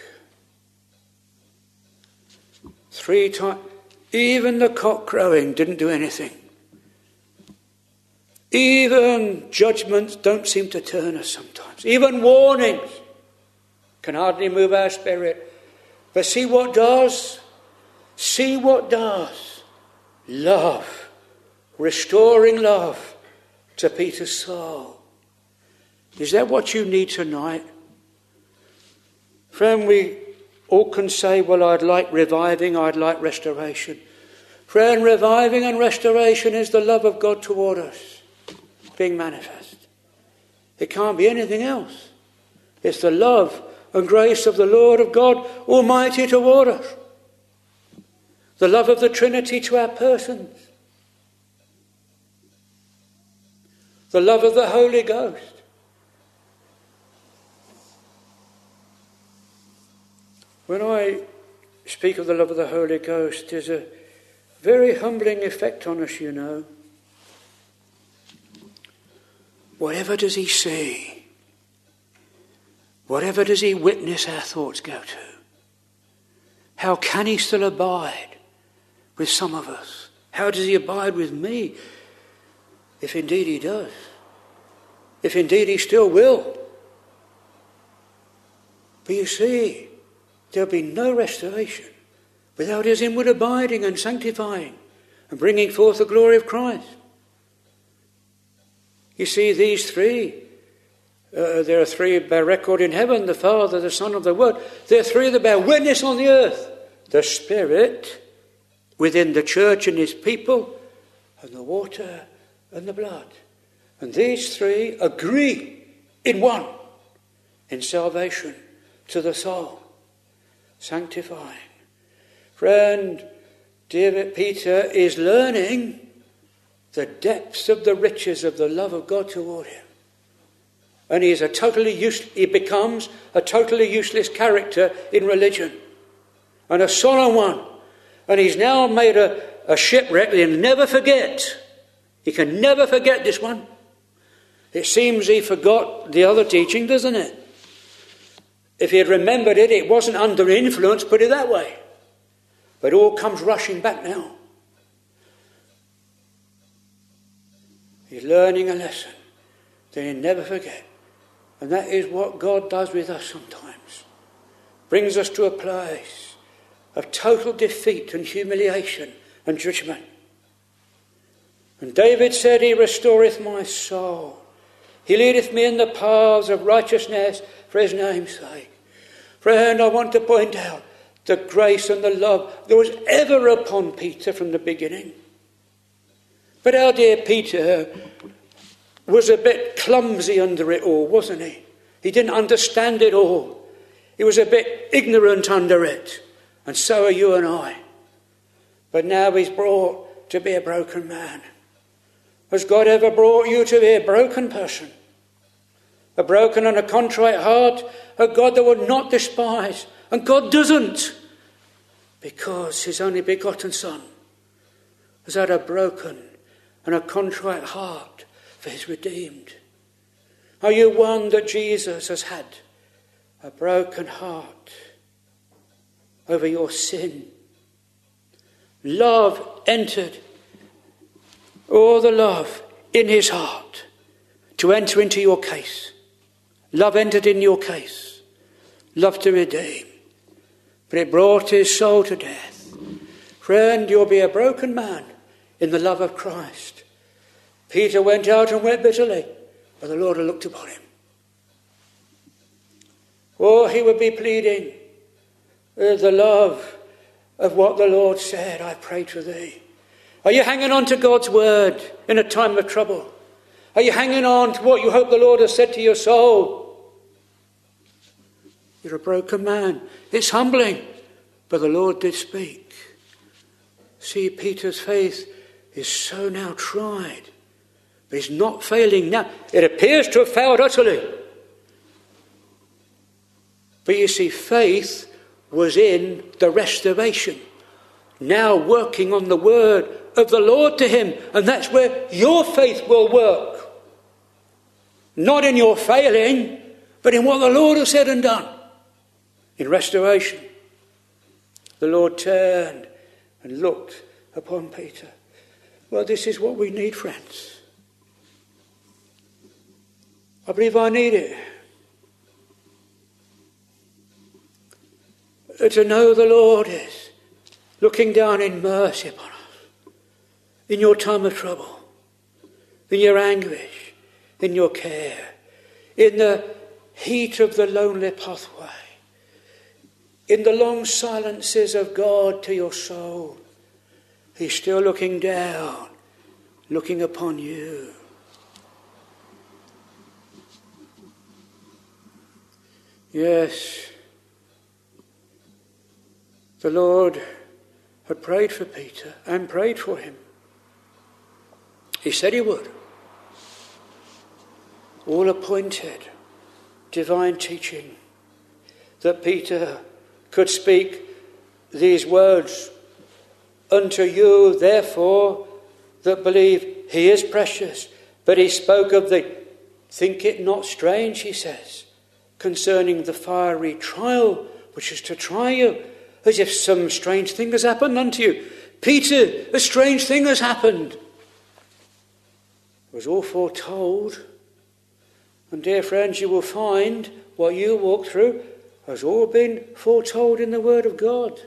Three times, even the cock crowing didn't do anything. Even judgments don't seem to turn us sometimes. Even warnings can hardly move our spirit. But see what does? See what does? Love. Restoring love to Peter's soul. Is that what you need tonight? Friend, we all can say, well, I'd like reviving, I'd like restoration. Friend, reviving and restoration is the love of God toward us being manifest. It can't be anything else. It's the love and grace of the Lord of God Almighty toward us. The love of the Trinity to our persons. The love of the Holy Ghost. When I speak of the love of the Holy Ghost, there's a very humbling effect on us, you know. Whatever does he see? Whatever does he witness our thoughts go to? How can he still abide with some of us? How does he abide with me? If indeed he does. If indeed he still will. But you see, there'll be no restoration without his inward abiding and sanctifying and bringing forth the glory of Christ. You see, these three, uh, there are three bear record in heaven, the Father, the Son, of the Word. There are three that bear witness on the earth. The Spirit within the church and his people, and the water and the blood. And these three agree in one, in salvation to the soul, sanctifying. Friend, dear Peter is learning the depths of the riches of the love of God toward him. And he is a totally use, he becomes a totally useless character in religion. And a solemn one. And he's now made a, a shipwreck that he'll never forget. He can never forget this one. It seems he forgot the other teaching, doesn't it? If he had remembered it, it wasn't under influence, put it that way. But it all comes rushing back now. He's learning a lesson that he'll never forget. And that is what God does with us sometimes. Brings us to a place of total defeat and humiliation and judgment. And David said, he restoreth my soul. He leadeth me in the paths of righteousness for his name's sake. Friend, I want to point out the grace and the love that was ever upon Peter from the beginning. But our dear Peter was a bit clumsy under it all, wasn't he? He didn't understand it all. He was a bit ignorant under it. And so are you and I. But now he's brought to be a broken man. Has God ever brought you to be a broken person? A broken and a contrite heart? A God that would not despise. And God doesn't. Because his only begotten Son has had a broken and a contrite heart for his redeemed. Are you one that Jesus has had a broken heart over your sin? Love entered, all the love in his heart to enter into your case. Love entered in your case. Love to redeem. But it brought his soul to death. Friend, you'll be a broken man in the love of Christ. Peter went out and wept bitterly, but the Lord had looked upon him. Or he would be pleading uh, the love of what the Lord said, I prayed for thee. Are you hanging on to God's word in a time of trouble? Are you hanging on to what you hope the Lord has said to your soul? You're a broken man. It's humbling, but the Lord did speak. See, Peter's faith is so now tried, but he's not failing now. It appears to have failed utterly. But you see, faith was in the restoration, now working on the word of the Lord to him, and that's where your faith will work. Not in your failing, but in what the Lord has said and done. In restoration. The Lord turned and looked upon Peter. Well, this is what we need, friends. I believe I need it. To know the Lord is looking down in mercy upon us. In your time of trouble. In your anguish. In your care, in the heat of the lonely pathway, in the long silences of God to your soul, he's still looking down, looking upon you. Yes, the Lord had prayed for Peter and prayed for him. He said he would. All appointed divine teaching that Peter could speak these words, unto you therefore that believe he is precious. But he spoke of the, think it not strange, he says, concerning the fiery trial which is to try you, as if some strange thing has happened unto you. Peter, a strange thing has happened. It was all foretold. And dear friends, you will find what you walk through has all been foretold in the Word of God.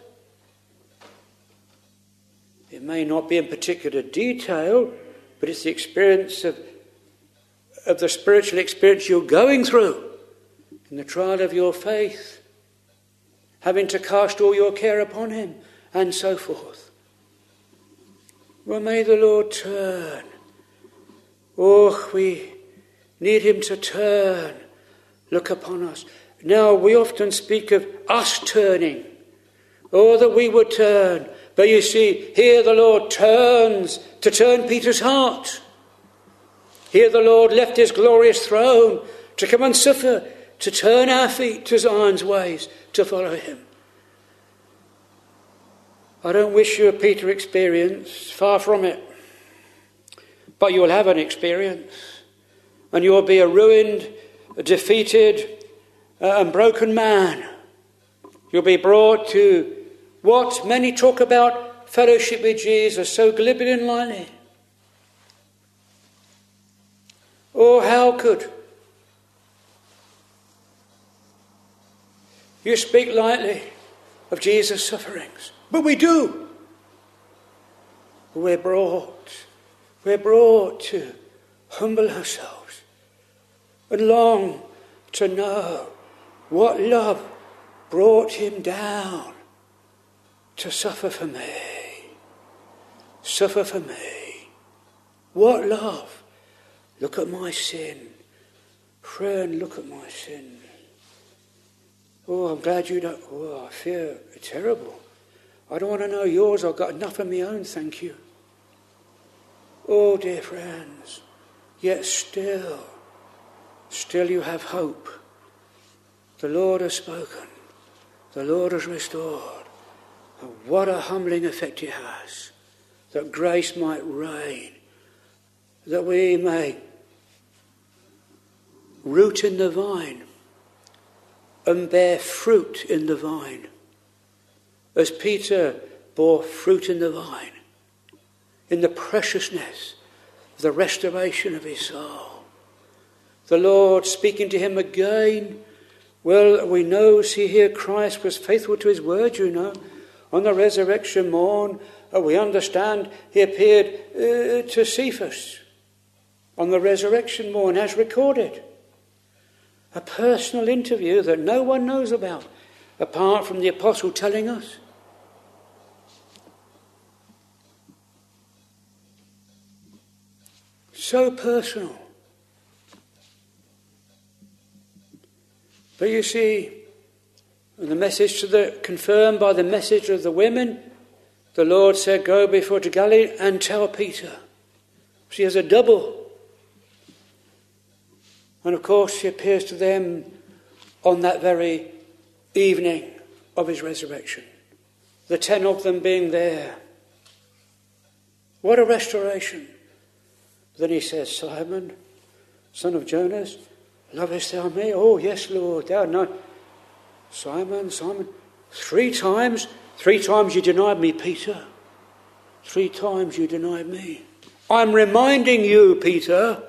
It may not be in particular detail, but it's the experience of, of the spiritual experience you're going through in the trial of your faith, having to cast all your care upon him, and so forth. Well, may the Lord turn. Oh, we need him to turn, look upon us. Now, we often speak of us turning. Oh, that we would turn. But you see, here the Lord turns to turn Peter's heart. Here the Lord left his glorious throne to come and suffer, to turn our feet to Zion's ways, to follow him. I don't wish you a Peter experience, far from it. But you'll have an experience. And you'll be a ruined, a defeated, uh, and broken man. You'll be brought to what many talk about fellowship with Jesus so glibly and lightly. Oh, how could you speak lightly of Jesus' sufferings? But we do. We're brought, we're brought to humble ourselves and long to know what love brought him down to suffer for me. Suffer for me. What love? Look at my sin. Friend, look at my sin. Oh, I'm glad you don't. Oh, I feel terrible. I don't want to know yours. I've got enough of my own, thank you. Oh, dear friends, yet still, still you have hope. The Lord has spoken. The Lord has restored. And what a humbling effect it has. That grace might reign. That we may root in the vine and bear fruit in the vine. As Peter bore fruit in the vine. In the preciousness of the restoration of his soul. The Lord speaking to him again. Well, we know, see here, Christ was faithful to his word, you know. On the resurrection morn, uh, we understand he appeared uh, to Cephas. On the resurrection morn, as recorded. A personal interview that no one knows about, apart from the apostle telling us. So personal. But you see, the message to the, confirmed by the message of the women, the Lord said, go before to Galilee and tell Peter. She has a double. And of course she appears to them on that very evening of his resurrection. The ten of them being there. What a restoration. Then he says, Simon, son of Jonas, lovest thou me? Oh, yes, Lord, thou know. Simon, Simon, three times, three times you denied me, Peter. Three times you denied me. I'm reminding you, Peter,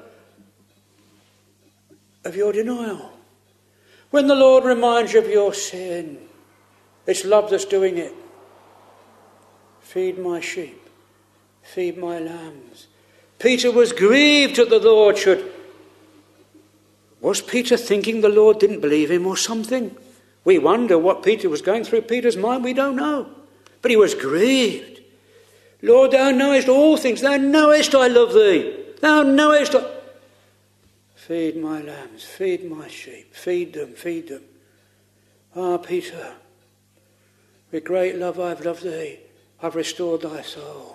of your denial. When the Lord reminds you of your sin, it's love that's doing it. Feed my sheep, feed my lambs. Peter was grieved that the Lord should. Was Peter thinking the Lord didn't believe him or something? We wonder what Peter was going through Peter's mind. We don't know. But he was grieved. Lord, thou knowest all things. Thou knowest I love thee. Thou knowest I... Feed my lambs, feed my sheep. Feed them, feed them. Ah, Peter, with great love I've loved thee. I've restored thy soul.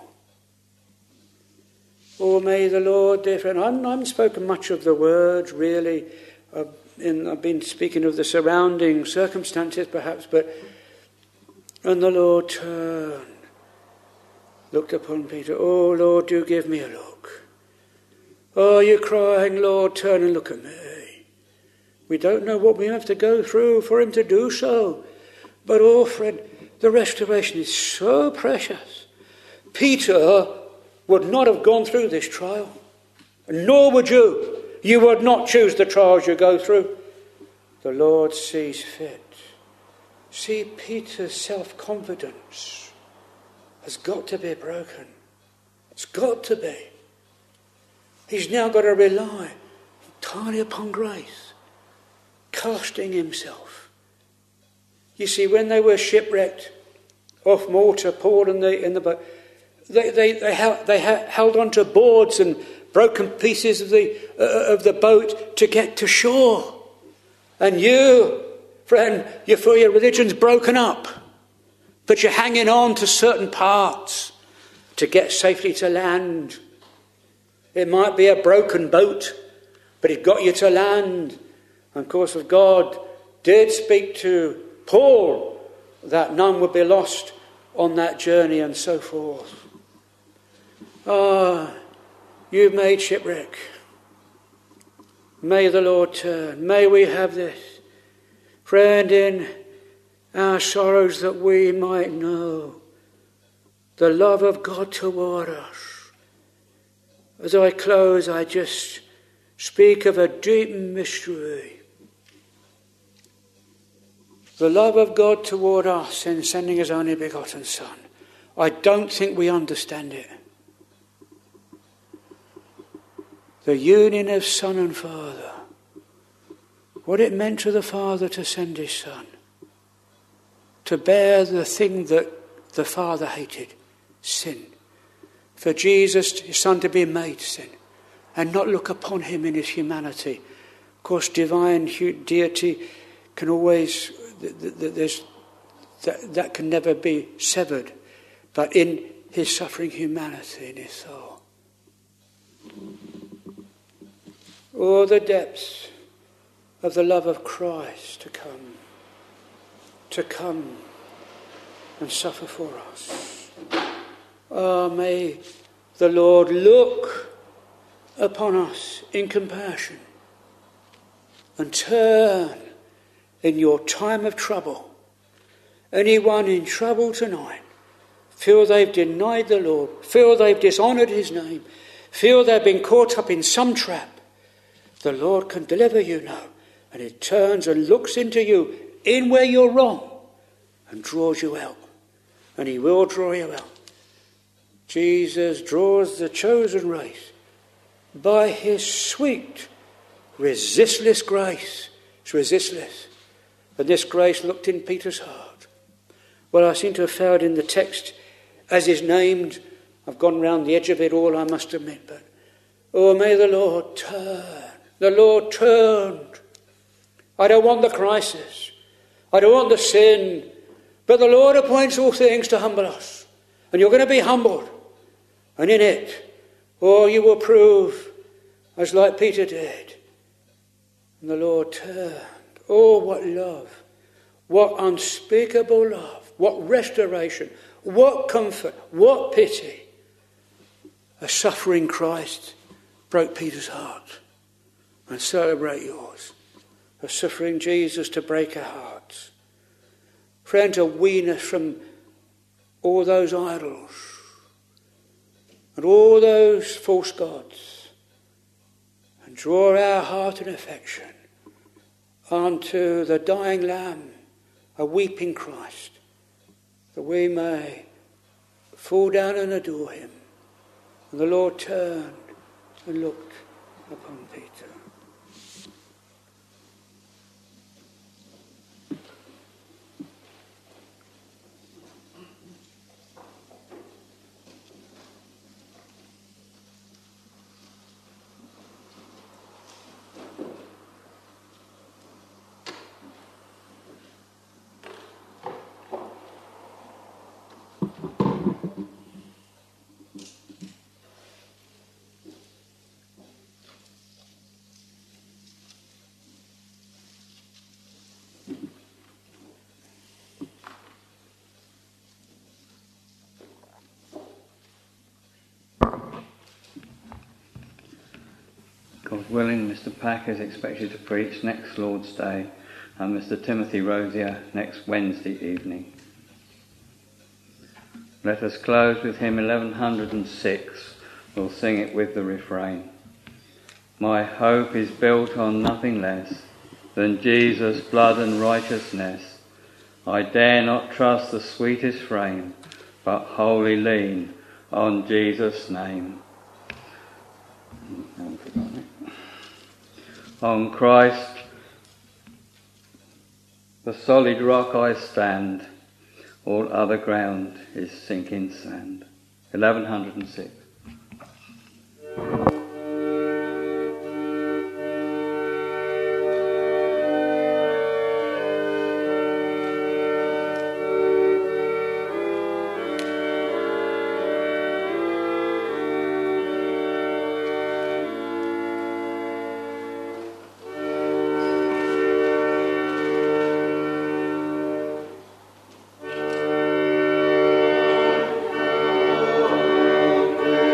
Oh, may the Lord, dear friend, I'm, I haven't spoken much of the words, really. I've, in, I've been speaking of the surrounding circumstances, perhaps, but... And the Lord turned, looked upon Peter. Oh, Lord, do give me a look. Oh, you're crying, Lord, turn and look at me. We don't know what we have to go through for him to do so. But, oh, friend, the restoration is so precious. Peter would not have gone through this trial, nor would you. You would not choose the trials you go through. The Lord sees fit. See, Peter's self-confidence has got to be broken. It's got to be. He's now got to rely entirely upon grace, casting himself. You see, when they were shipwrecked off Malta, Paul and the in the boat, they they they held, they held onto boards and broken pieces of the uh, of the boat to get to shore. And you, friend, you feel your religion's broken up, but you're hanging on to certain parts to get safely to land. It might be a broken boat, but it got you to land. And of course, if God did speak to Paul that none would be lost on that journey and so forth. Ah, you've made shipwreck. May the Lord turn. May we have this. Friend, in our sorrows that we might know the love of God toward us. As I close, I just speak of a deep mystery. The love of God toward us in sending his only begotten Son. I don't think we understand it. The union of Son and Father. What it meant to the Father to send his Son. To bear the thing that the Father hated. Sin. For Jesus, his Son, to be made sin. And not look upon him in his humanity. Of course, divine deity can always... There's, that, that can never be severed. But in his suffering humanity, in his soul. Oh, the depths of the love of Christ to come. To come and suffer for us. Oh, may the Lord look upon us in compassion and turn in your time of trouble. Anyone in trouble tonight, feel they've denied the Lord, feel they've dishonoured his name, feel they've been caught up in some trap, the Lord can deliver you now. And he turns and looks into you in where you're wrong and draws you out. And he will draw you out. Jesus draws the chosen race by his sweet, resistless grace. It's resistless. And this grace looked in Peter's heart. Well, I seem to have found in the text, as is named, I've gone round the edge of it all, I must admit, but, oh, may the Lord turn. The Lord turned I don't want the crisis. I don't want the sin. But the Lord appoints all things to humble us. And you're going to be humbled. And in it, oh, you will prove as like Peter did. And the Lord turned. Oh, what love. What unspeakable love. What restoration. What comfort. What pity. A suffering Christ broke Peter's heart. And celebrate yours. A suffering Jesus to break our hearts. Friend, to wean us from all those idols and all those false gods, and draw our heart and affection unto the dying Lamb, a weeping Christ, that we may fall down and adore him. And the Lord turned and looked upon Peter. God willing, Mister Pack is expected to preach next Lord's Day, and Mister Timothy Rosier next Wednesday evening. Let us close with hymn eleven oh six. We'll sing it with the refrain. My hope is built on nothing less than Jesus' blood and righteousness. I dare not trust the sweetest frame, but wholly lean on Jesus' name. I haven't forgotten it. On Christ, the solid rock I stand, all other ground is sinking sand. eleven oh six. Thank you.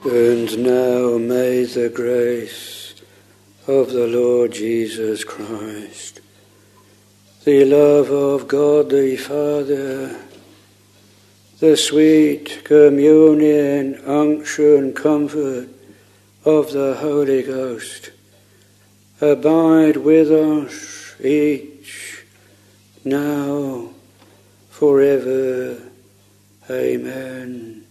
And now may the grace of the Lord Jesus Christ, the love of God the Father, the sweet communion, unction, comfort of the Holy Ghost abide with us each, now, forever. Amen.